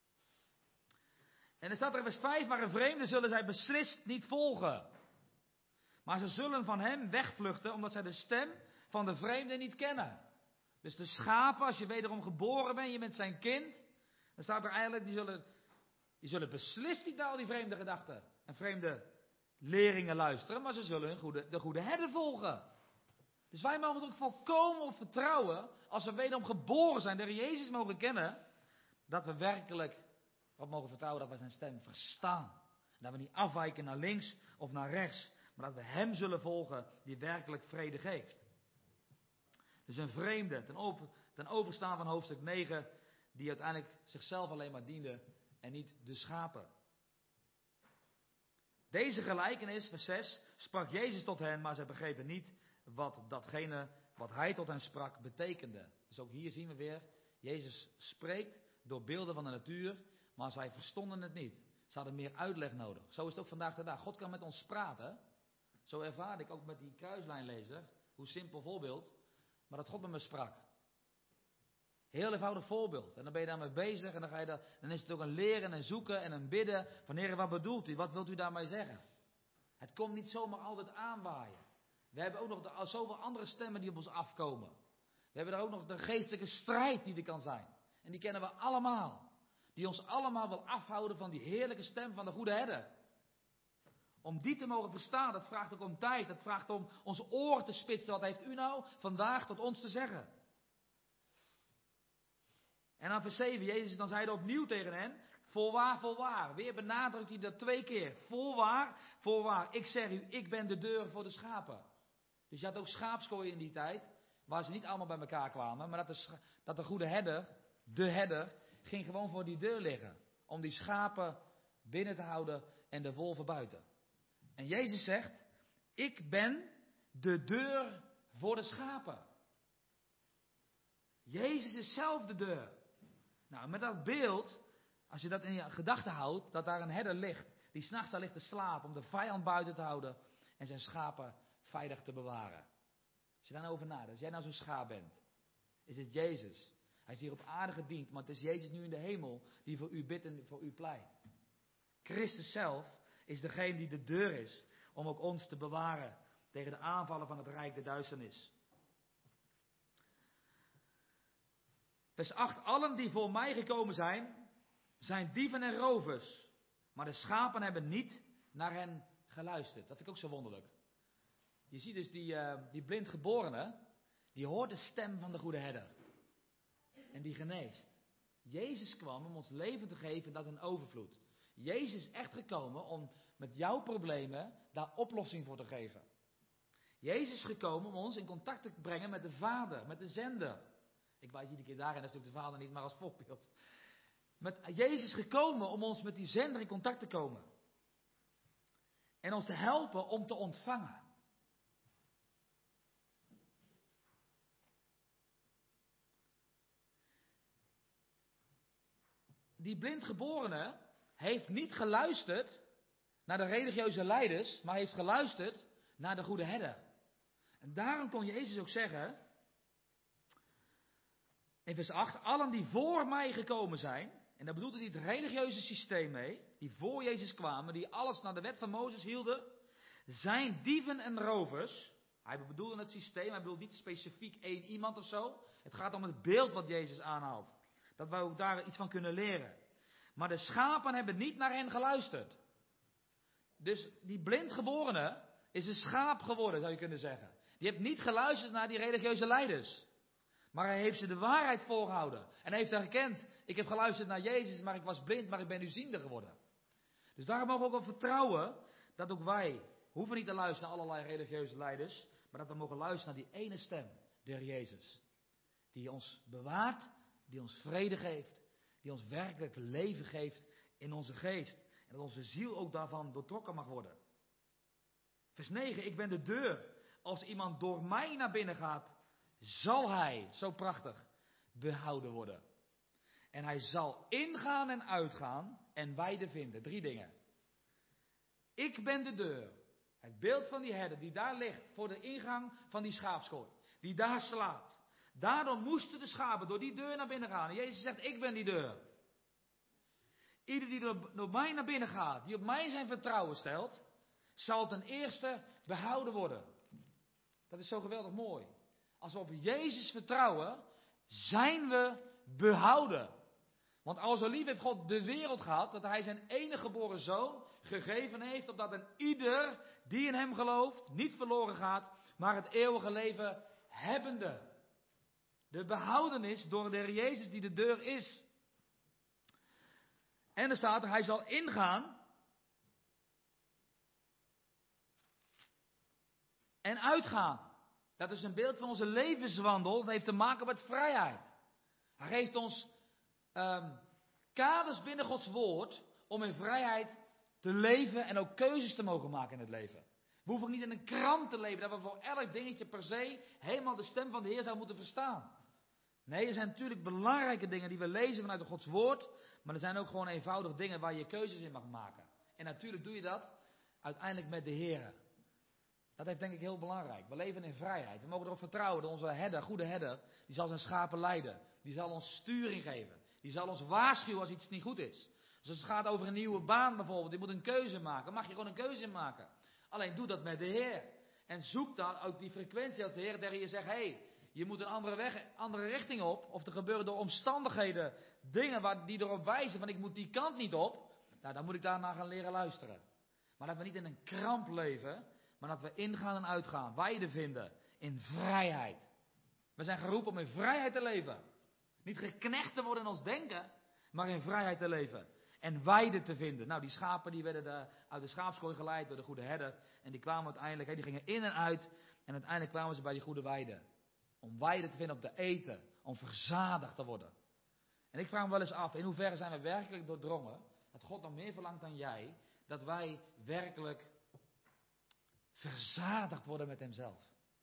En er staat er in vers vijf, maar een vreemde zullen zij beslist niet volgen. Maar ze zullen van hem wegvluchten, omdat zij de stem van de vreemde niet kennen. Dus de schapen, als je wederom geboren bent, je bent zijn kind. Dan staat er eigenlijk, die zullen, die zullen beslist niet naar al die vreemde gedachten en vreemde leringen luisteren. Maar ze zullen hun goede, de goede herder volgen. Dus wij mogen het ook volkomen op vertrouwen, als we wederom geboren zijn, de Heer Jezus mogen kennen, dat we werkelijk op mogen vertrouwen dat we zijn stem verstaan. En dat we niet afwijken naar links of naar rechts, maar dat we hem zullen volgen die werkelijk vrede geeft. Dus een vreemde, ten, over, ten overstaan van hoofdstuk negen, die uiteindelijk zichzelf alleen maar diende en niet de schapen. Deze gelijkenis, vers zes, sprak Jezus tot hen, maar zij begrepen niet wat datgene wat hij tot hen sprak betekende. Dus ook hier zien we weer, Jezus spreekt door beelden van de natuur, maar zij verstonden het niet. Ze hadden meer uitleg nodig. Zo is het ook vandaag de dag. God kan met ons praten. Zo ervaarde ik ook met die kruislijnlezer, hoe simpel voorbeeld, maar dat God met me sprak. Heel eenvoudig voorbeeld. En dan ben je daarmee bezig en dan, ga je daar, dan is het ook een leren en zoeken en een bidden. Van Heer, wat bedoelt u? Wat wilt u daarmee zeggen? Het komt niet zomaar altijd aanwaaien. We hebben ook nog de, zoveel andere stemmen die op ons afkomen. We hebben daar ook nog de geestelijke strijd die er kan zijn. En die kennen we allemaal. Die ons allemaal wil afhouden van die heerlijke stem van de goede herder. Om die te mogen verstaan, dat vraagt ook om tijd. Dat vraagt om onze oren te spitsen. Wat heeft u nou vandaag tot ons te zeggen? En dan vers zeven, Jezus dan zeide opnieuw tegen hen, voorwaar, voorwaar. Weer benadrukt hij dat twee keer. Voorwaar, voorwaar. Ik zeg u, ik ben de deur voor de schapen. Dus je had ook schaapskooien in die tijd, waar ze niet allemaal bij elkaar kwamen. Maar dat de, scha- dat de goede herder, de herder, ging gewoon voor die deur liggen. Om die schapen binnen te houden en de wolven buiten. En Jezus zegt, ik ben de deur voor de schapen. Jezus is zelf de deur. Nou, met dat beeld, als je dat in je gedachten houdt, dat daar een herder ligt, die 's nachts daar ligt te slapen om de vijand buiten te houden en zijn schapen veilig te bewaren. Als je daarover nadenkt, als jij nou zo'n schaap bent, is het Jezus. Hij is hier op aarde gediend, maar het is Jezus nu in de hemel die voor u bidt en voor u pleit. Christus zelf is degene die de deur is om ook ons te bewaren tegen de aanvallen van het rijk der duisternis. Vers acht, allen die voor mij gekomen zijn, zijn dieven en rovers. Maar de schapen hebben niet naar hen geluisterd. Dat vind ik ook zo wonderlijk. Je ziet dus die, uh, die blindgeborene, die hoort de stem van de goede herder. En die geneest. Jezus kwam om ons leven te geven, dat een overvloed. Jezus is echt gekomen om met jouw problemen daar oplossing voor te geven. Jezus is gekomen om ons in contact te brengen met de Vader, met de zender. Ik wijs iedere keer daarin, dat is natuurlijk de Vader niet, maar als voorbeeld. Met Jezus is gekomen om ons met die zender in contact te komen. En ons te helpen om te ontvangen. Die blindgeborene heeft niet geluisterd naar de religieuze leiders, maar heeft geluisterd naar de goede herder. En daarom kon Jezus ook zeggen, in vers acht, allen die voor mij gekomen zijn, en daar bedoelde hij het religieuze systeem mee, die voor Jezus kwamen, die alles naar de wet van Mozes hielden, zijn dieven en rovers. Hij bedoelde het systeem, hij bedoelt niet specifiek één iemand of zo. Het gaat om het beeld wat Jezus aanhaalt. Dat wij ook daar iets van kunnen leren. Maar de schapen hebben niet naar hen geluisterd. Dus die blindgeborene is een schaap geworden, zou je kunnen zeggen. Die heeft niet geluisterd naar die religieuze leiders. Maar hij heeft ze de waarheid voorgehouden. En hij heeft herkend, ik heb geluisterd naar Jezus, maar ik was blind, maar ik ben nu ziende geworden. Dus daarom mogen we ook op vertrouwen dat ook wij hoeven niet te luisteren naar allerlei religieuze leiders, maar dat we mogen luisteren naar die ene stem, de Heer Jezus. Die ons bewaart, die ons vrede geeft, die ons werkelijk leven geeft in onze geest. En dat onze ziel ook daarvan doortrokken mag worden. Vers negen, ik ben de deur. Als iemand door mij naar binnen gaat, zal hij, zo prachtig, behouden worden. En hij zal ingaan en uitgaan en weide vinden. Drie dingen. Ik ben de deur. Het beeld van die herder die daar ligt voor de ingang van die schaapskooi. Die daar slaapt. Daardoor moesten de schapen door die deur naar binnen gaan. En Jezus zegt, ik ben die deur. Ieder die door, door mij naar binnen gaat, die op mij zijn vertrouwen stelt, zal ten eerste behouden worden. Dat is zo geweldig mooi. Als we op Jezus vertrouwen, zijn we behouden. Want al zo lief heeft God de wereld gehad, dat hij zijn enige geboren zoon gegeven heeft, opdat een ieder die in hem gelooft, niet verloren gaat, maar het eeuwige leven hebbende. De behoudenis door de Heer Jezus die de deur is. En er staat er, hij zal ingaan en uitgaan. Dat is een beeld van onze levenswandel. Dat heeft te maken met vrijheid. Hij geeft ons um, kaders binnen Gods woord om in vrijheid te leven en ook keuzes te mogen maken in het leven. We hoeven niet in een krant te leven, dat we voor elk dingetje per se helemaal de stem van de Heer zouden moeten verstaan. Nee, er zijn natuurlijk belangrijke dingen die we lezen vanuit Gods woord, maar er zijn ook gewoon eenvoudig dingen waar je keuzes in mag maken. En natuurlijk doe je dat uiteindelijk met de Heer. Dat heeft denk ik heel belangrijk. We leven in vrijheid. We mogen erop vertrouwen dat onze herder, goede herder, die zal zijn schapen leiden. Die zal ons sturing geven. Die zal ons waarschuwen als iets niet goed is. Dus als het gaat over een nieuwe baan bijvoorbeeld, je moet een keuze maken. Mag je gewoon een keuze in maken. Alleen doe dat met de Heer. En zoek dan ook die frequentie als de Heer tegen je zegt, hé, hey, je moet een andere weg, andere richting op. Of er gebeuren door omstandigheden dingen waar, die erop wijzen van ik moet die kant niet op. Nou, dan moet ik daarna gaan leren luisteren. Maar dat we niet in een kramp leven, maar dat we ingaan en uitgaan. Weide vinden in vrijheid. We zijn geroepen om in vrijheid te leven. Niet geknecht te worden in ons denken, maar in vrijheid te leven. En weide te vinden. Nou, die schapen die werden de, uit de schaapskooi geleid door de goede herder. En die kwamen uiteindelijk, die gingen in en uit. En uiteindelijk kwamen ze bij die goede weide. Om weide te vinden, om te eten. Om verzadigd te worden. En ik vraag me wel eens af, in hoeverre zijn we werkelijk doordrongen, dat God nog meer verlangt dan jij, dat wij werkelijk verzadigd worden met hemzelf.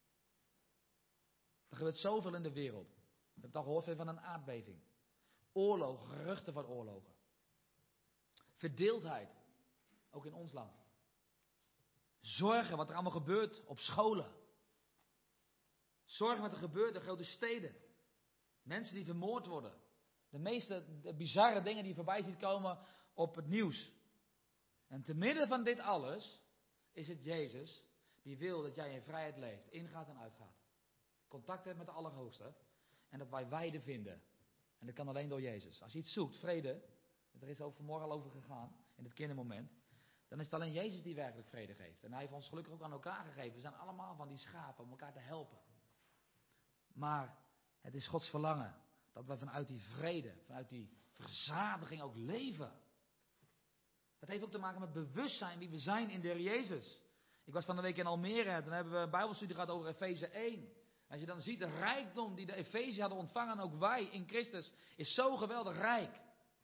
Er gebeurt zoveel in de wereld. We hebben het al gehoord van een aardbeving. Oorlogen, geruchten van oorlogen. Verdeeldheid, ook in ons land. Zorgen wat er allemaal gebeurt op scholen. Zorgen wat er gebeurt in grote steden. Mensen die vermoord worden. De meeste de bizarre dingen die je voorbij ziet komen op het nieuws. En te midden van dit alles is het Jezus die wil dat jij in vrijheid leeft, ingaat en uitgaat. Contact hebt met de Allerhoogste. En dat wij weide vinden. En dat kan alleen door Jezus. Als je iets zoekt, vrede, er is ook vanmorgen al over gegaan, in het kindermoment, dan is het alleen Jezus die werkelijk vrede geeft. En hij heeft ons gelukkig ook aan elkaar gegeven. We zijn allemaal van die schapen om elkaar te helpen. Maar het is Gods verlangen dat we vanuit die vrede, vanuit die verzadiging ook leven. Dat heeft ook te maken met bewustzijn wie we zijn in de Heer Jezus. Ik was van de week in Almere en toen hebben we een bijbelstudie gehad over Efeze één. Als je dan ziet de rijkdom die de Efeze hadden ontvangen, ook wij in Christus, is zo geweldig rijk.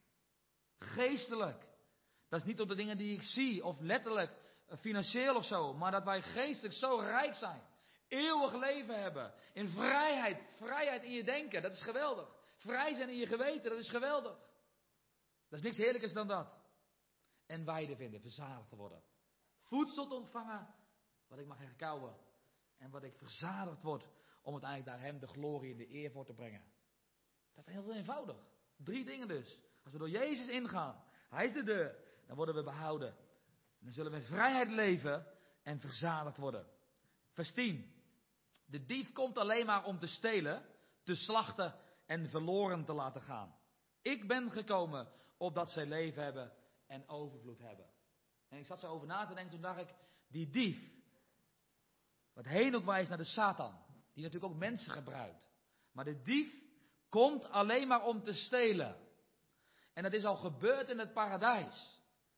Geestelijk. Dat is niet op de dingen die ik zie of letterlijk financieel of zo, maar dat wij geestelijk zo rijk zijn. Eeuwig leven hebben. In vrijheid. Vrijheid in je denken. Dat is geweldig. Vrij zijn in je geweten. Dat is geweldig. Dat is niks heerlijkers dan dat. En weide vinden. Verzadigd te worden. Voedsel te ontvangen. Wat ik mag herkauwen. En wat ik verzadigd word. Om uiteindelijk daar hem de glorie en de eer voor te brengen. Dat is heel eenvoudig. Drie dingen dus. Als we door Jezus ingaan. Hij is de deur. Dan worden we behouden. En dan zullen we in vrijheid leven. En verzadigd worden. Vers tien. De dief komt alleen maar om te stelen, te slachten en verloren te laten gaan. Ik ben gekomen opdat zij leven hebben en overvloed hebben. En ik zat zo over na te denken, toen dacht ik, die dief, wat heen ook wijst naar de Satan, die natuurlijk ook mensen gebruikt. Maar de dief komt alleen maar om te stelen. En dat is al gebeurd in het paradijs.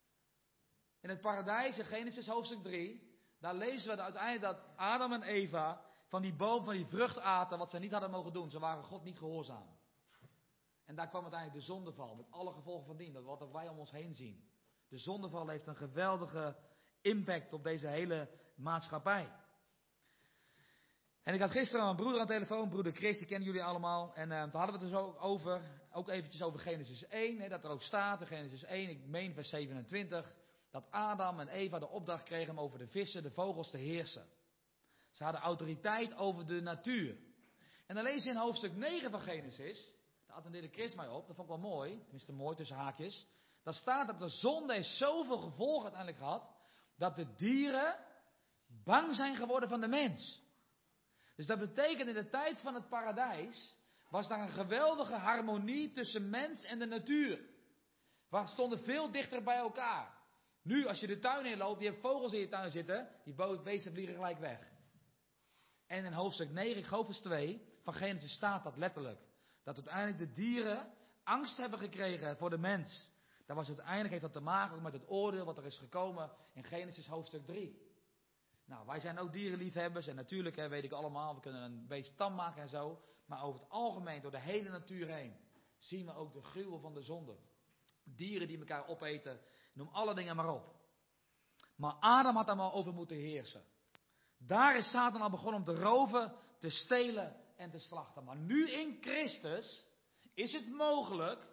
In het paradijs, in Genesis hoofdstuk drie, daar lezen we uiteindelijk dat Adam en Eva van die boom, van die vrucht aten, wat ze niet hadden mogen doen. Ze waren God niet gehoorzaam. En daar kwam uiteindelijk de zondeval, met alle gevolgen van dien, dat wat ook wij om ons heen zien. De zondeval heeft een geweldige impact op deze hele maatschappij. En ik had gisteren een broeder aan de telefoon, broeder Chris, die kennen jullie allemaal. En uh, daar hadden we het dus ook over, ook eventjes over Genesis één, hè, dat er ook staat in Genesis één, ik meen vers zevenentwintig, dat Adam en Eva de opdracht kregen om over de vissen, de vogels te heersen. Ze hadden autoriteit over de natuur. En dan lees je in hoofdstuk negen van Genesis, daar attendeerde Chris mij op, dat vond ik wel mooi, tenminste mooi tussen haakjes. Daar staat dat de zonde heeft zoveel gevolgen uiteindelijk gehad, dat de dieren bang zijn geworden van de mens. Dus dat betekent in de tijd van het paradijs, was daar een geweldige harmonie tussen mens en de natuur. We stonden veel dichter bij elkaar. Nu, als je de tuin inloopt, die hebt vogels in je tuin zitten, die beesten vliegen gelijk weg. En in hoofdstuk negen, ik geloof vers twee, van Genesis staat dat letterlijk. Dat uiteindelijk de dieren angst hebben gekregen voor de mens. Dat was uiteindelijk, heeft dat te maken met het oordeel wat er is gekomen in Genesis hoofdstuk drie. Nou, wij zijn ook dierenliefhebbers en natuurlijk, hè, weet ik allemaal, we kunnen een beest tam maken en zo. Maar over het algemeen, door de hele natuur heen, zien we ook de gruwel van de zonde. Dieren die elkaar opeten, noem alle dingen maar op. Maar Adam had daar maar over moeten heersen. Daar is Satan al begonnen om te roven, te stelen en te slachten. Maar nu in Christus is het mogelijk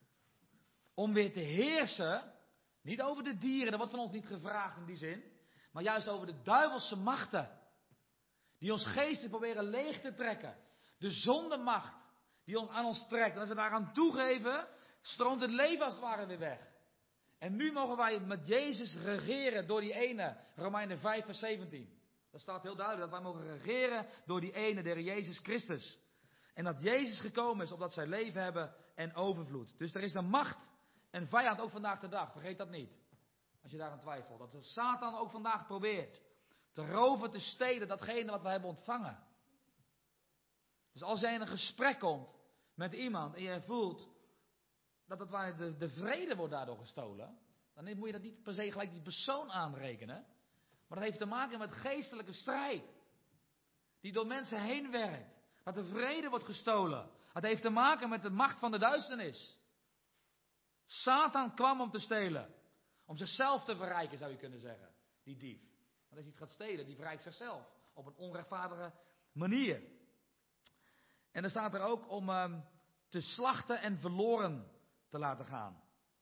om weer te heersen, niet over de dieren, dat wordt van ons niet gevraagd in die zin, maar juist over de duivelse machten, die ons geesten proberen leeg te trekken. De zondemacht, die ons aan ons trekt. En als we daaraan toegeven, stroomt het leven als het ware weer weg. En nu mogen wij met Jezus regeren door die ene, Romeinen vijf vers zeventien. Dat staat heel duidelijk, dat wij mogen regeren door die ene, de Heer Jezus Christus. En dat Jezus gekomen is, opdat zij leven hebben en overvloed. Dus er is een macht en vijand ook vandaag de dag, vergeet dat niet. Als je daaraan twijfelt. Dat de Satan ook vandaag probeert te roven, te stelen, datgene wat we hebben ontvangen. Dus als jij in een gesprek komt met iemand en je voelt dat het waar de, de vrede wordt daardoor gestolen, dan moet je dat niet per se gelijk die persoon aanrekenen. Maar dat heeft te maken met geestelijke strijd. Die door mensen heen werkt. Dat de vrede wordt gestolen. Dat heeft te maken met de macht van de duisternis. Satan kwam om te stelen. Om zichzelf te verrijken, zou je kunnen zeggen. Die dief. Want als hij het gaat stelen, die verrijkt zichzelf. Op een onrechtvaardige manier. En dan staat er ook om um, te slachten en verloren te laten gaan.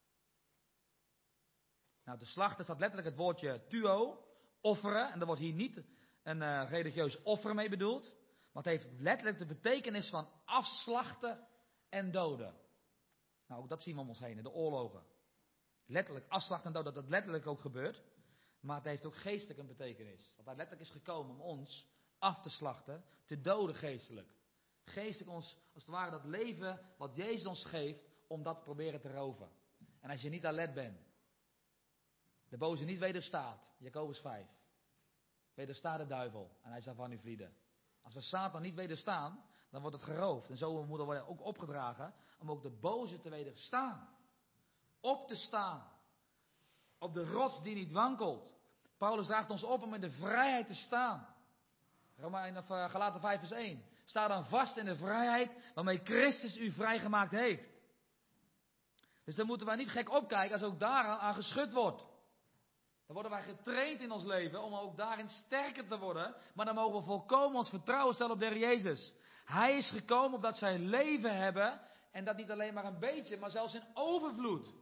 Nou, te slachten staat letterlijk het woordje tuo, offeren. En er wordt hier niet een uh, religieus offer mee bedoeld. Maar het heeft letterlijk de betekenis van afslachten en doden. Nou, ook dat zien we om ons heen, in de oorlogen. Letterlijk afslachten en doden, dat dat letterlijk ook gebeurt. Maar het heeft ook geestelijk een betekenis. Dat hij letterlijk is gekomen om ons af te slachten, te doden geestelijk. Geestelijk ons, als het ware, dat leven wat Jezus ons geeft, om dat te proberen te roven. En als je niet alert bent, de boze niet wederstaat, Jacobus vijf. Wederstaat de duivel en hij zal van u vlieden. Als we Satan niet wederstaan, dan wordt het geroofd. En zo moeten we ook opgedragen om ook de boze te wederstaan. Op te staan. Op de rots die niet wankelt. Paulus draagt ons op om in de vrijheid te staan. Romeinen of uh, Galaten vijf vers één. Sta dan vast in de vrijheid waarmee Christus u vrijgemaakt heeft. Dus dan moeten wij niet gek opkijken als ook daaraan aan geschud wordt. Dan worden wij getraind in ons leven om ook daarin sterker te worden. Maar dan mogen we volkomen ons vertrouwen stellen op de Heer Jezus. Hij is gekomen opdat zij leven hebben. En dat niet alleen maar een beetje, maar zelfs in overvloed.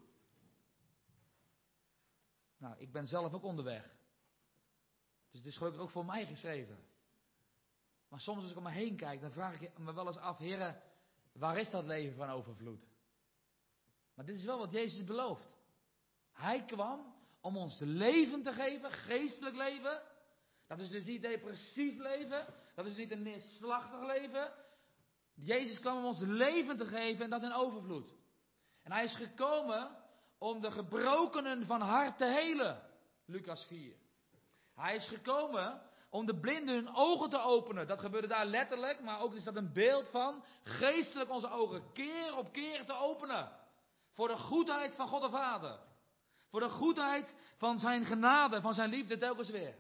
Nou, ik ben zelf ook onderweg. Dus het is gelukkig ook voor mij geschreven. Maar soms als ik om me heen kijk, dan vraag ik me wel eens af, Heere, waar is dat leven van overvloed? Maar dit is wel wat Jezus belooft. Hij kwam om ons leven te geven, geestelijk leven. Dat is dus niet depressief leven. Dat is niet een neerslachtig leven. Jezus kwam om ons leven te geven en dat in overvloed. En hij is gekomen om de gebrokenen van hart te helen. Lucas vier. Hij is gekomen om de blinden hun ogen te openen. Dat gebeurde daar letterlijk, maar ook is dat een beeld van geestelijk onze ogen keer op keer te openen. Voor de goedheid van God de Vader. Voor de goedheid van zijn genade, van zijn liefde telkens weer.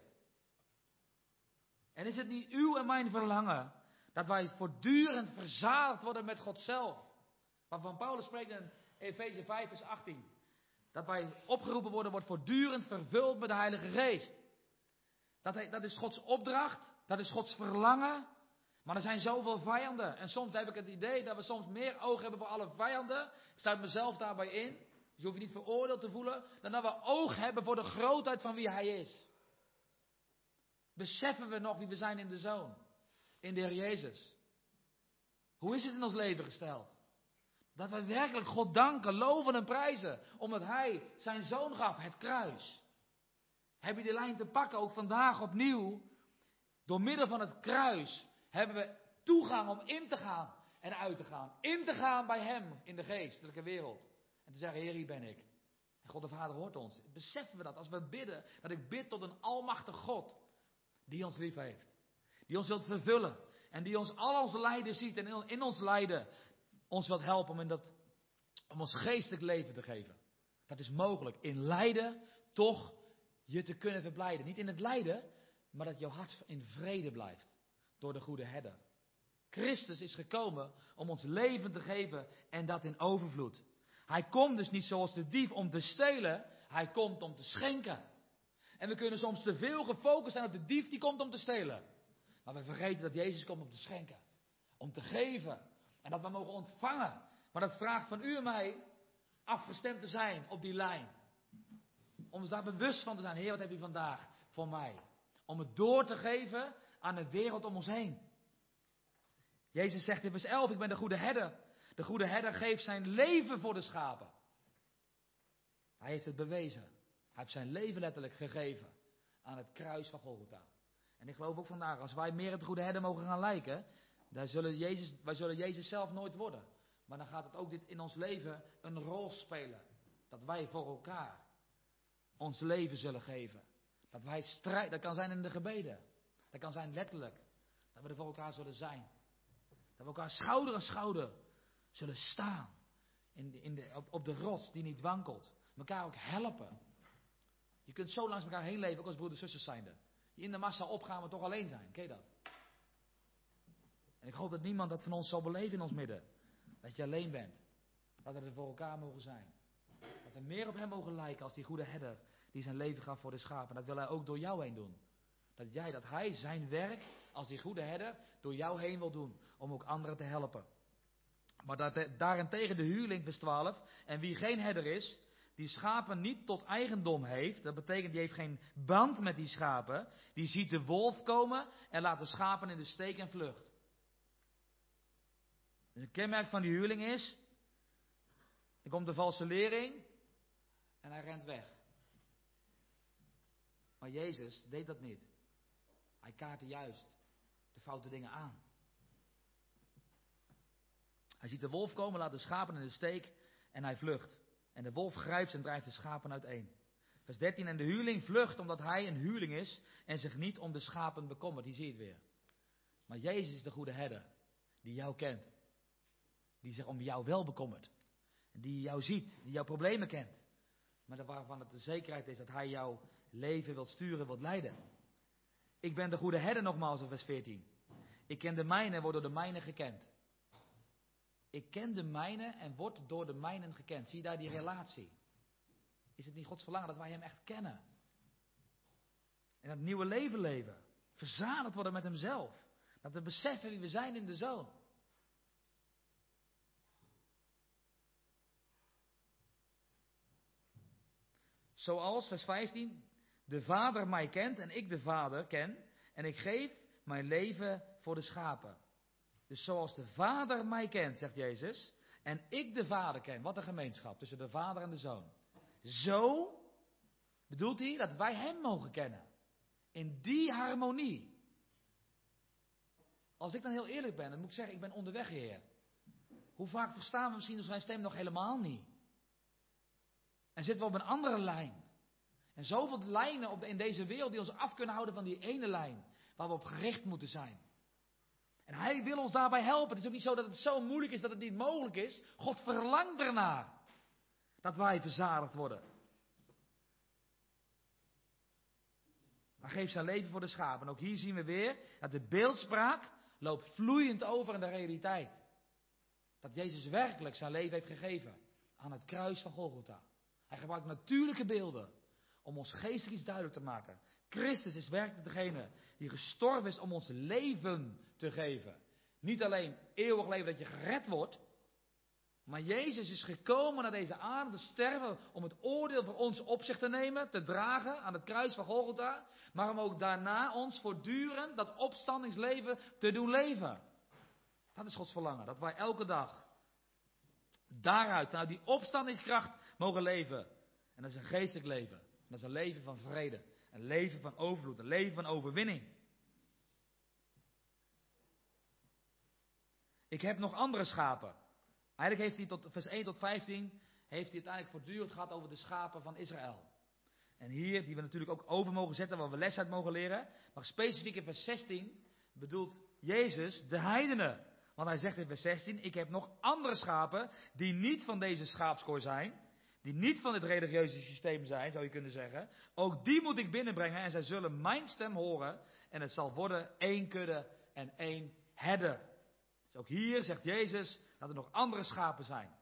En is het niet uw en mijn verlangen dat wij voortdurend verzadigd worden met God zelf? Waarvan Paulus spreekt in Efeze vijf vers achttien. Dat wij opgeroepen worden, wordt voortdurend vervuld met de Heilige Geest. Dat, hij, dat is Gods opdracht, dat is Gods verlangen. Maar er zijn zoveel vijanden. En soms heb ik het idee dat we soms meer oog hebben voor alle vijanden. Ik sluit mezelf daarbij in. Dus je hoeft je niet veroordeeld te voelen. Dan dat we oog hebben voor de grootheid van wie Hij is. Beseffen we nog wie we zijn in de Zoon? In de Heer Jezus. Hoe is het in ons leven gesteld? Dat wij werkelijk God danken, loven en prijzen. Omdat Hij zijn Zoon gaf, het kruis. Heb je die lijn te pakken, ook vandaag opnieuw. Door middel van het kruis hebben we toegang om in te gaan en uit te gaan. In te gaan bij Hem in de geestelijke wereld. En te zeggen, Heer, hier ben ik. En God de Vader hoort ons. Beseffen we dat als we bidden, dat ik bid tot een almachtig God. Die ons lief heeft. Die ons wilt vervullen. En die ons al onze lijden ziet en in ons lijden ons wilt helpen om, in dat, om ons geestelijk leven te geven. Dat is mogelijk. In lijden toch je te kunnen verblijden. Niet in het lijden, maar dat jouw hart in vrede blijft. Door de goede herder. Christus is gekomen om ons leven te geven en dat in overvloed. Hij komt dus niet zoals de dief om te stelen. Hij komt om te schenken. En we kunnen soms te veel gefocust zijn op de dief die komt om te stelen. Maar we vergeten dat Jezus komt om te schenken. Om te geven. En dat we mogen ontvangen. Maar dat vraagt van u en mij afgestemd te zijn op die lijn. Om ons daar bewust van te zijn. Heer, wat heb u vandaag voor mij? Om het door te geven aan de wereld om ons heen. Jezus zegt in vers elf, ik ben de goede herder. De goede herder geeft zijn leven voor de schapen. Hij heeft het bewezen. Hij heeft zijn leven letterlijk gegeven aan het kruis van Golgotha. En ik geloof ook vandaag, als wij meer op de goede herder mogen gaan lijken, dan zullen Jezus, wij zullen Jezus zelf nooit worden. Maar dan gaat het ook dit in ons leven een rol spelen. Dat wij voor elkaar ons leven zullen geven. Dat wij strijd, dat kan zijn in de gebeden. Dat kan zijn letterlijk. Dat we er voor elkaar zullen zijn. Dat we elkaar schouder aan schouder zullen staan. In de, in de, op, op de rots die niet wankelt. Elkaar ook helpen. Je kunt zo langs elkaar heen leven, ook als broeders en zusters zijnde. Die in de massa opgaan, maar toch alleen zijn. Ken je dat? En ik hoop dat niemand dat van ons zal beleven in ons midden. Dat je alleen bent. Dat we er voor elkaar mogen zijn. Dat we meer op hem mogen lijken als die goede herder die zijn leven gaf voor de schapen. En dat wil hij ook door jou heen doen. Dat jij, dat hij zijn werk als die goede herder door jou heen wil doen. Om ook anderen te helpen. Maar dat, daarentegen de huurling, vers twaalf. En wie geen herder is, die schapen niet tot eigendom heeft. Dat betekent, die heeft geen band met die schapen. Die ziet de wolf komen en laat de schapen in de steek en vlucht. Dus een kenmerk van die huurling is, er komt de valse lering en hij rent weg. Maar Jezus deed dat niet. Hij kaartte juist de foute dingen aan. Hij ziet de wolf komen, laat de schapen in de steek en hij vlucht. En de wolf grijpt en drijft de schapen uiteen. Vers dertien, en de huurling vlucht omdat hij een huurling is en zich niet om de schapen bekommert. Hier zie je het weer. Maar Jezus is de goede herder die jou kent. Die zich om jou wel bekommert. Die jou ziet, die jouw problemen kent. Maar waarvan het de zekerheid is dat hij jou leven wilt sturen, wilt leiden. Ik ben de goede herder, nogmaals in vers veertien. Ik ken de mijnen en word door de mijnen gekend. Ik ken de mijnen en word door de mijnen gekend. Zie je daar die relatie? Is het niet Gods verlangen dat wij hem echt kennen? En dat nieuwe leven leven. Verzadigd worden met hemzelf. Dat we beseffen wie we zijn in de Zoon. Zoals, vers vijftien, de Vader mij kent en ik de Vader ken. En ik geef mijn leven voor de schapen. Dus zoals de Vader mij kent, zegt Jezus, en ik de Vader ken. Wat een gemeenschap tussen de Vader en de Zoon. Zo bedoelt hij dat wij hem mogen kennen. In die harmonie. Als ik dan heel eerlijk ben, dan moet ik zeggen, ik ben onderweg, Heer. Hoe vaak verstaan we misschien zijn stem nog helemaal niet? En zitten we op een andere lijn. En zoveel lijnen op de, in deze wereld die ons af kunnen houden van die ene lijn. Waar we op gericht moeten zijn. En hij wil ons daarbij helpen. Het is ook niet zo dat het zo moeilijk is dat het niet mogelijk is. God verlangt ernaar. Dat wij verzadigd worden. Hij geeft zijn leven voor de schapen. En ook hier zien we weer dat de beeldspraak loopt vloeiend over in de realiteit. Dat Jezus werkelijk zijn leven heeft gegeven aan het kruis van Golgotha. Hij gebruikt natuurlijke beelden om ons geestelijk iets duidelijk te maken. Christus is werkelijk degene die gestorven is om ons leven te geven. Niet alleen eeuwig leven dat je gered wordt. Maar Jezus is gekomen naar deze aarde te sterven om het oordeel voor ons op zich te nemen, te dragen aan het kruis van Golgotha. Maar om ook daarna ons voortdurend dat opstandingsleven te doen leven. Dat is Gods verlangen, dat wij elke dag daaruit, vanuit die opstandingskracht mogen leven. En dat is een geestelijk leven. En dat is een leven van vrede. Een leven van overvloed. Een leven van overwinning. Ik heb nog andere schapen. Eigenlijk heeft hij tot vers één tot vijftien, heeft hij uiteindelijk voortdurend gehad over de schapen van Israël. En hier, die we natuurlijk ook over mogen zetten, waar we les uit mogen leren. Maar specifiek in vers zestien bedoelt Jezus de heidenen. Want hij zegt in vers zestien, ik heb nog andere schapen die niet van deze schaapskooi zijn. Die niet van dit religieuze systeem zijn, zou je kunnen zeggen. Ook die moet ik binnenbrengen en zij zullen mijn stem horen. En het zal worden één kudde en één herder. Dus ook hier zegt Jezus dat er nog andere schapen zijn.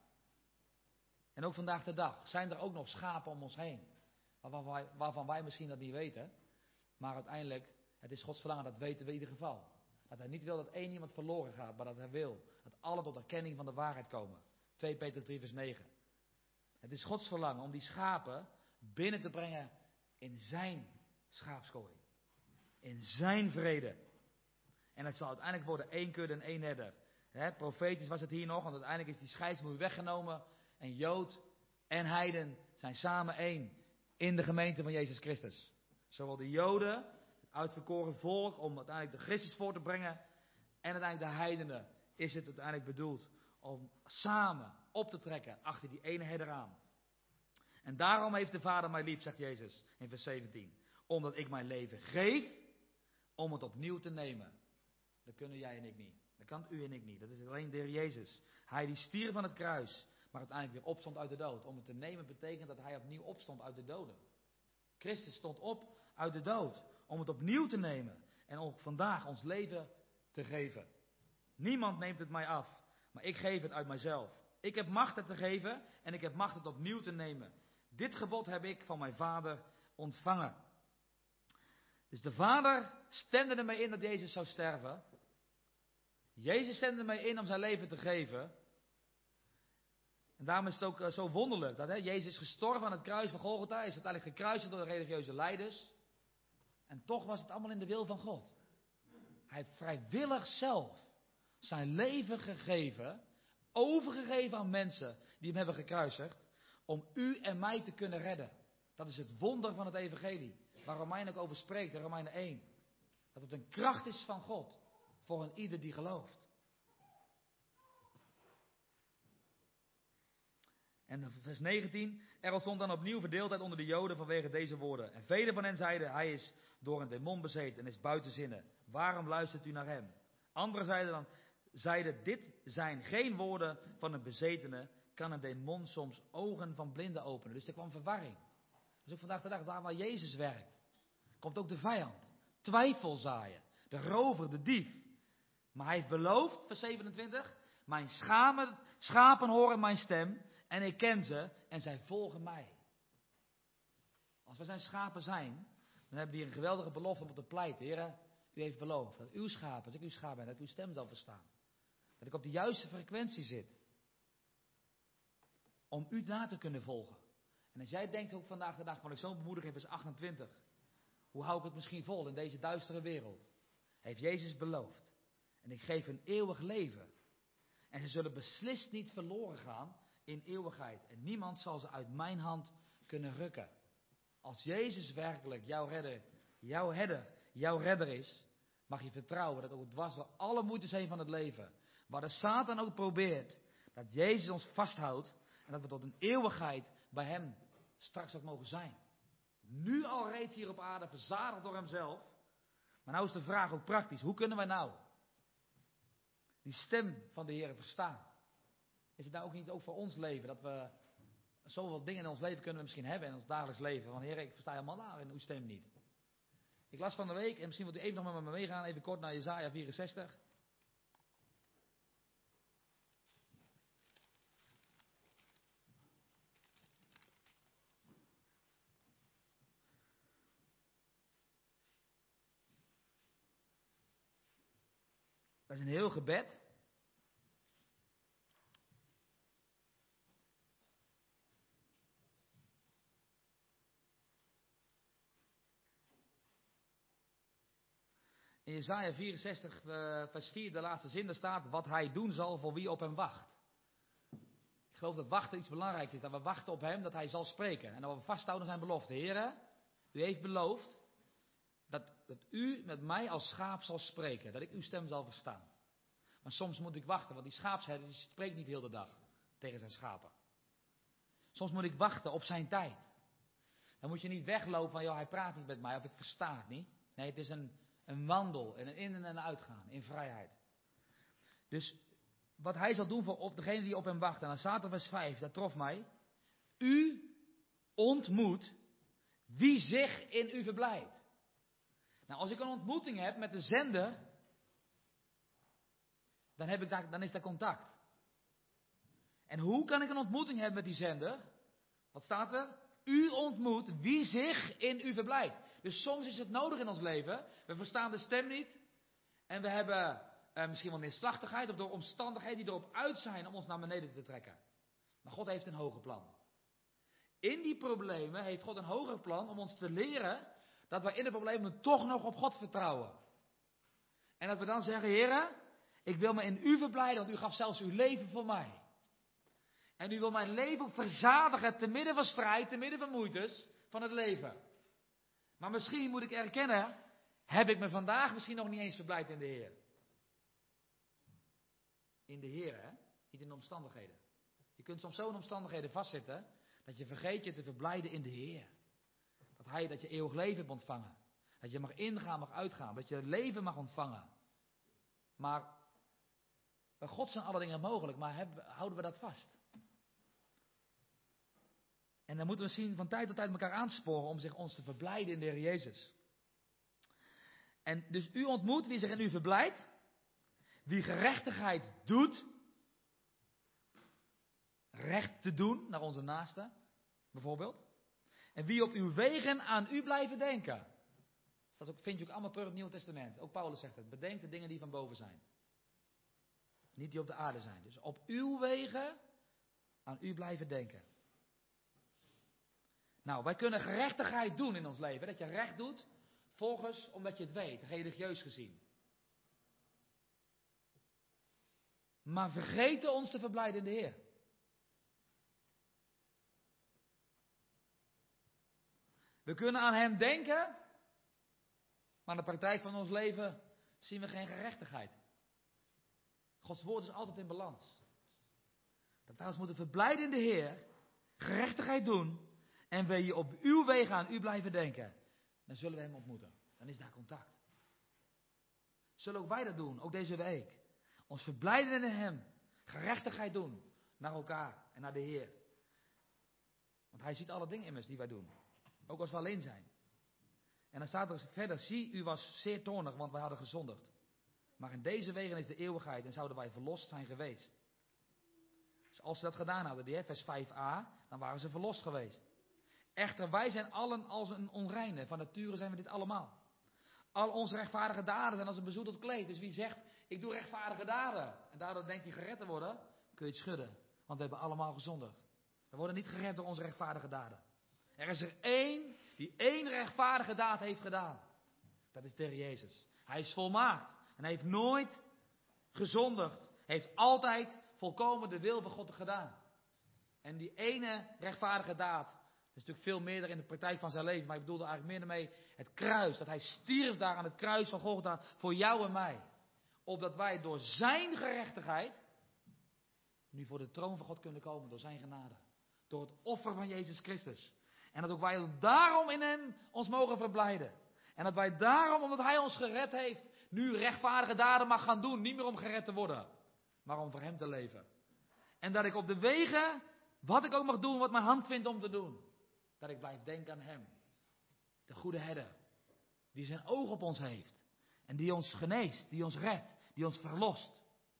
En ook vandaag de dag zijn er ook nog schapen om ons heen. Waarvan wij, waarvan wij misschien dat niet weten. Maar uiteindelijk, het is Gods verlangen, dat weten we in ieder geval. Dat hij niet wil dat één iemand verloren gaat, maar dat hij wil dat alle tot erkenning van de waarheid komen. twee Petrus drie vers negen. Het is Gods verlangen om die schapen binnen te brengen in zijn schaapskooi. In zijn vrede. En het zal uiteindelijk worden één kudde en één herder. He, profetisch was het hier nog, want uiteindelijk is die scheidsmuur weggenomen. En Jood en heiden zijn samen één in de gemeente van Jezus Christus. Zowel de Joden, het uitverkoren volk, om uiteindelijk de Christus voor te brengen. En uiteindelijk de heidenen is het uiteindelijk bedoeld om samen op te trekken achter die ene herder aan. En daarom heeft de Vader mij lief, zegt Jezus in vers zeventien. Omdat ik mijn leven geef, om het opnieuw te nemen. Dat kunnen jij en ik niet. Dat kan u en ik niet. Dat is alleen de Heer Jezus. Hij die stierf aan het kruis, maar uiteindelijk weer opstond uit de dood. Om het te nemen betekent dat hij opnieuw opstond uit de doden. Christus stond op uit de dood. Om het opnieuw te nemen. En ook vandaag ons leven te geven. Niemand neemt het mij af. Maar ik geef het uit mijzelf. Ik heb macht het te geven en ik heb macht het opnieuw te nemen. Dit gebod heb ik van mijn Vader ontvangen. Dus de Vader stemde ermee in dat Jezus zou sterven. Jezus stemde ermee in om zijn leven te geven. En daarom is het ook uh, zo wonderlijk dat hè, Jezus is gestorven aan het kruis van Golgotha. Is uiteindelijk gekruisigd door de religieuze leiders. En toch was het allemaal in de wil van God. Hij heeft vrijwillig zelf zijn leven gegeven, overgegeven aan mensen die hem hebben gekruisigd, om u en mij te kunnen redden. Dat is het wonder van het evangelie, waar Romeinen ook over spreekt, in Romeinen één. Dat het een kracht is van God, voor een ieder die gelooft. En vers negentien, er ontstond dan opnieuw verdeeldheid onder de Joden vanwege deze woorden. En velen van hen zeiden, hij is door een demon bezeten en is buiten zinnen. Waarom luistert u naar hem? Anderen zeiden dan, zeiden, dit zijn geen woorden van een bezetene, kan een demon soms ogen van blinden openen. Dus er kwam verwarring. Dat is ook vandaag de dag, daar waar Jezus werkt. Komt ook de vijand. Twijfel zaaien. De rover, de dief. Maar hij heeft beloofd, vers zevenentwintig. Mijn schapen, schapen horen mijn stem. En ik ken ze en zij volgen mij. Als wij zijn schapen zijn, dan hebben we hier een geweldige belofte om op te pleiten. Heer, u heeft beloofd dat uw schapen, als ik uw schaap ben, dat ik uw stem zal verstaan. Dat ik op de juiste frequentie zit. Om u na te kunnen volgen. En als jij denkt ook vandaag de dag, van ik zo'n bemoediging in vers achtentwintig. Hoe hou ik het misschien vol in deze duistere wereld? Heeft Jezus beloofd. En ik geef een eeuwig leven. En ze zullen beslist niet verloren gaan in eeuwigheid. En niemand zal ze uit mijn hand kunnen rukken. Als Jezus werkelijk jouw redder, jouw herder, jouw redder is, mag je vertrouwen dat ook dwars door alle moeites heen van het leven, waar de Satan ook probeert, dat Jezus ons vasthoudt en dat we tot een eeuwigheid bij hem straks ook mogen zijn. Nu al reeds hier op aarde, verzadigd door hemzelf. Maar nou is de vraag ook praktisch, hoe kunnen wij nou die stem van de Heer verstaan? Is het nou ook niet ook voor ons leven, dat we zoveel dingen in ons leven kunnen we misschien hebben in ons dagelijks leven. Van Heer, ik versta helemaal nou in uw stem niet. Ik las van de week, en misschien wilt u even nog met me meegaan, even kort naar Jesaja vierenzestig. Dat is een heel gebed. In Jesaja vierenzestig, vers vier, de laatste zin, daar staat wat hij doen zal voor wie op hem wacht. Ik geloof dat wachten iets belangrijks is. Dat we wachten op hem, dat hij zal spreken. En dat we vasthouden aan zijn belofte. Heere, u heeft beloofd dat, dat u met mij als schaap zal spreken. Dat ik uw stem zal verstaan. Maar soms moet ik wachten, want die schaapsherder die spreekt niet heel de dag tegen zijn schapen. Soms moet ik wachten op zijn tijd. Dan moet je niet weglopen van, joh, hij praat niet met mij of ik versta het niet. Nee, het is een... Een wandel en een in- en een uitgaan in vrijheid. Dus wat hij zal doen voor op degene die op hem wacht. En dan staat er vers vijf, dat trof mij. U ontmoet wie zich in u verblijdt. Nou, als ik een ontmoeting heb met de zender, dan, heb ik daar, dan is daar contact. En hoe kan ik een ontmoeting hebben met die zender? Wat staat er? U ontmoet wie zich in u verblijdt. Dus soms is het nodig in ons leven. We verstaan de stem niet. En we hebben eh, misschien wel neerslachtigheid of door omstandigheden die erop uit zijn om ons naar beneden te trekken. Maar God heeft een hoger plan. In die problemen heeft God een hoger plan om ons te leren dat we in de problemen toch nog op God vertrouwen. En dat we dan zeggen, Heere, ik wil me in u verblijden, want u gaf zelfs uw leven voor mij. En u wil mijn leven ook verzadigen te midden van strijd, te midden van moeites van het leven. Maar misschien moet ik erkennen, heb ik me vandaag misschien nog niet eens verblijd in de Heer. In de Heer, hè? Niet in de omstandigheden. Je kunt soms zo in omstandigheden vastzitten, dat je vergeet je te verblijden in de Heer. Dat hij, dat je eeuwig leven hebt ontvangen. Dat je mag ingaan, mag uitgaan. Dat je leven mag ontvangen. Maar bij God zijn alle dingen mogelijk, maar hebben, houden we dat vast? En dan moeten we zien van tijd tot tijd elkaar aansporen om zich ons te verblijden in de Heer Jezus. En dus u ontmoet wie zich in u verblijdt, wie gerechtigheid doet, recht te doen naar onze naasten, bijvoorbeeld. En wie op uw wegen aan u blijven denken. Dat ook, vind je ook allemaal terug in het Nieuwe Testament. Ook Paulus zegt het, bedenk de dingen die van boven zijn. Niet die op de aarde zijn. Dus op uw wegen aan u blijven denken. Nou, wij kunnen gerechtigheid doen in ons leven. Dat je recht doet, volgens omdat je het weet, religieus gezien. Maar vergeten ons te verblijden in de Heer. We kunnen aan Hem denken, maar in de praktijk van ons leven zien we geen gerechtigheid. Gods woord is altijd in balans. Dat wij ons moeten verblijden in de Heer, gerechtigheid doen en we je op uw wegen aan u blijven denken. Dan zullen we Hem ontmoeten. Dan is daar contact. Zullen ook wij dat doen, ook deze week. Ons verblijden in Hem, gerechtigheid doen naar elkaar en naar de Heer. Want Hij ziet alle dingen immers die wij doen. Ook als we alleen zijn. En dan staat er verder, zie, u was zeer toornig, want wij hadden gezondigd. Maar in deze wegen is de eeuwigheid en zouden wij verlost zijn geweest. Dus als ze dat gedaan hadden, die vers vijf a, dan waren ze verlost geweest. Echter, wij zijn allen als een onreine. Van nature zijn we dit allemaal. Al onze rechtvaardige daden zijn als een bezoedeld kleed. Dus wie zegt, ik doe rechtvaardige daden. En daardoor denkt hij gered te worden, kun je het schudden. Want we hebben allemaal gezondigd. We worden niet gered door onze rechtvaardige daden. Er is er één die één rechtvaardige daad heeft gedaan. Dat is de Heer Jezus. Hij is volmaakt. En hij heeft nooit gezondigd. Hij heeft altijd volkomen de wil van God gedaan. En die ene rechtvaardige daad, dat is natuurlijk veel meer in de praktijk van zijn leven. Maar ik bedoelde eigenlijk meer daarmee het kruis. Dat hij stierf daar aan het kruis van Golgotha voor jou en mij. Opdat wij door zijn gerechtigheid nu voor de troon van God kunnen komen. Door zijn genade. Door het offer van Jezus Christus. En dat ook wij daarom in hem ons mogen verblijden. En dat wij daarom, omdat hij ons gered heeft, nu rechtvaardige daden mag gaan doen. Niet meer om gered te worden, maar om voor hem te leven. En dat ik op de wegen, wat ik ook mag doen, wat mijn hand vindt om te doen. Dat ik blijf denken aan hem. De goede herder. Die zijn oog op ons heeft. En die ons geneest, die ons redt, die ons verlost.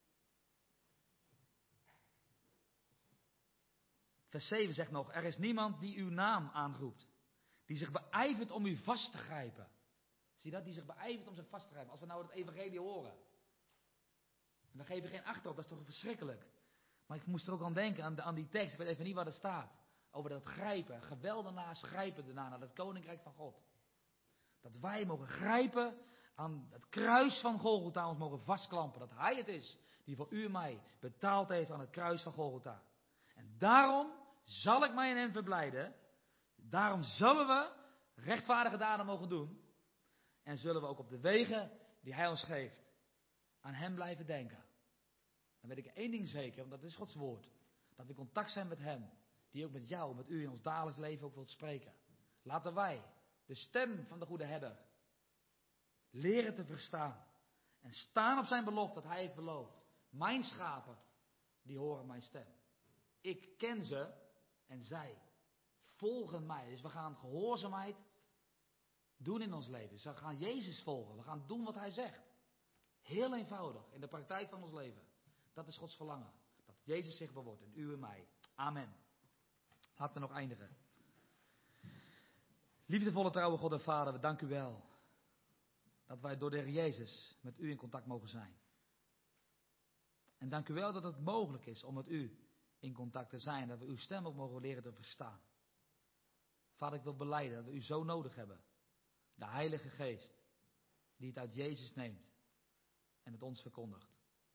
Vers zeven zegt nog, er is niemand die uw naam aanroept. Die zich beijvert om u vast te grijpen. Zie je dat? Die zich beijvert om zich vast te grijpen. Als we nou het evangelie horen. En we geven geen acht op, dat is toch verschrikkelijk. Maar ik moest er ook aan denken, aan, de, aan die tekst. Ik weet even niet waar het staat. Over dat grijpen. Geweldenaars grijpen erna naar het koninkrijk van God. Dat wij mogen grijpen aan het kruis van Golgotha. Ons mogen vastklampen. Dat hij het is die voor u en mij betaald heeft aan het kruis van Golgotha. En daarom zal ik mij in hem verblijden. Daarom zullen we rechtvaardige daden mogen doen. En zullen we ook op de wegen die hij ons geeft aan hem blijven denken. Dan weet ik één ding zeker, want dat is Gods woord. Dat we in contact zijn met hem. Die ook met jou, met u in ons dagelijks leven ook wilt spreken. Laten wij de stem van de goede herder leren te verstaan. En staan op zijn belofte dat hij heeft beloofd. Mijn schapen, die horen mijn stem. Ik ken ze en zij volgen mij. Dus we gaan gehoorzaamheid doen in ons leven. Dus we gaan Jezus volgen. We gaan doen wat hij zegt. Heel eenvoudig in de praktijk van ons leven. Dat is Gods verlangen. Dat Jezus zichtbaar wordt in u en mij. Amen. Laten we nog eindigen. Liefdevolle trouwe God en Vader, we danken u wel. Dat wij door de Heer Jezus met u in contact mogen zijn. En dank u wel dat het mogelijk is om met u in contact te zijn. Dat we uw stem ook mogen leren te verstaan. Vader, ik wil belijden dat we u zo nodig hebben. De Heilige Geest. Die het uit Jezus neemt. En het ons verkondigt.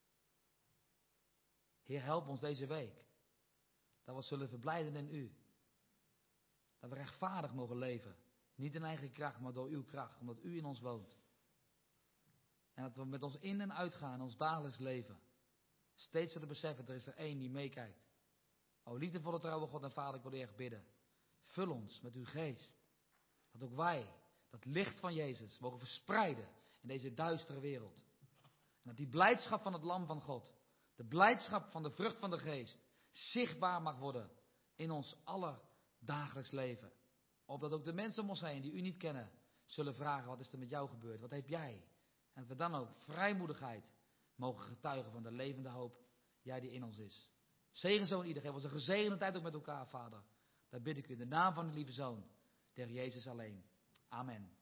Heer, help ons deze week. Dat we zullen verblijden in u. Dat we rechtvaardig mogen leven. Niet in eigen kracht, maar door uw kracht. Omdat u in ons woont. En dat we met ons in en uitgaan in ons dagelijks leven. Steeds zullen beseffen, er is er één die meekijkt. O liefdevolle trouwe God en Vader, ik wil u echt bidden. Vul ons met uw geest. Dat ook wij dat licht van Jezus mogen verspreiden in deze duistere wereld. En dat die blijdschap van het lam van God. De blijdschap van de vrucht van de geest. Zichtbaar mag worden in ons aller dagelijks leven. Opdat ook de mensen om ons heen die u niet kennen zullen vragen, wat is er met jou gebeurd? Wat heb jij? En dat we dan ook vrijmoedigheid mogen getuigen van de levende hoop. Jij die in ons is. Zegen zo in ieder geval. Geef ons een gezegende tijd ook met elkaar, Vader. Daar bid ik u in de naam van de lieve Zoon. Der Jezus alleen. Amen.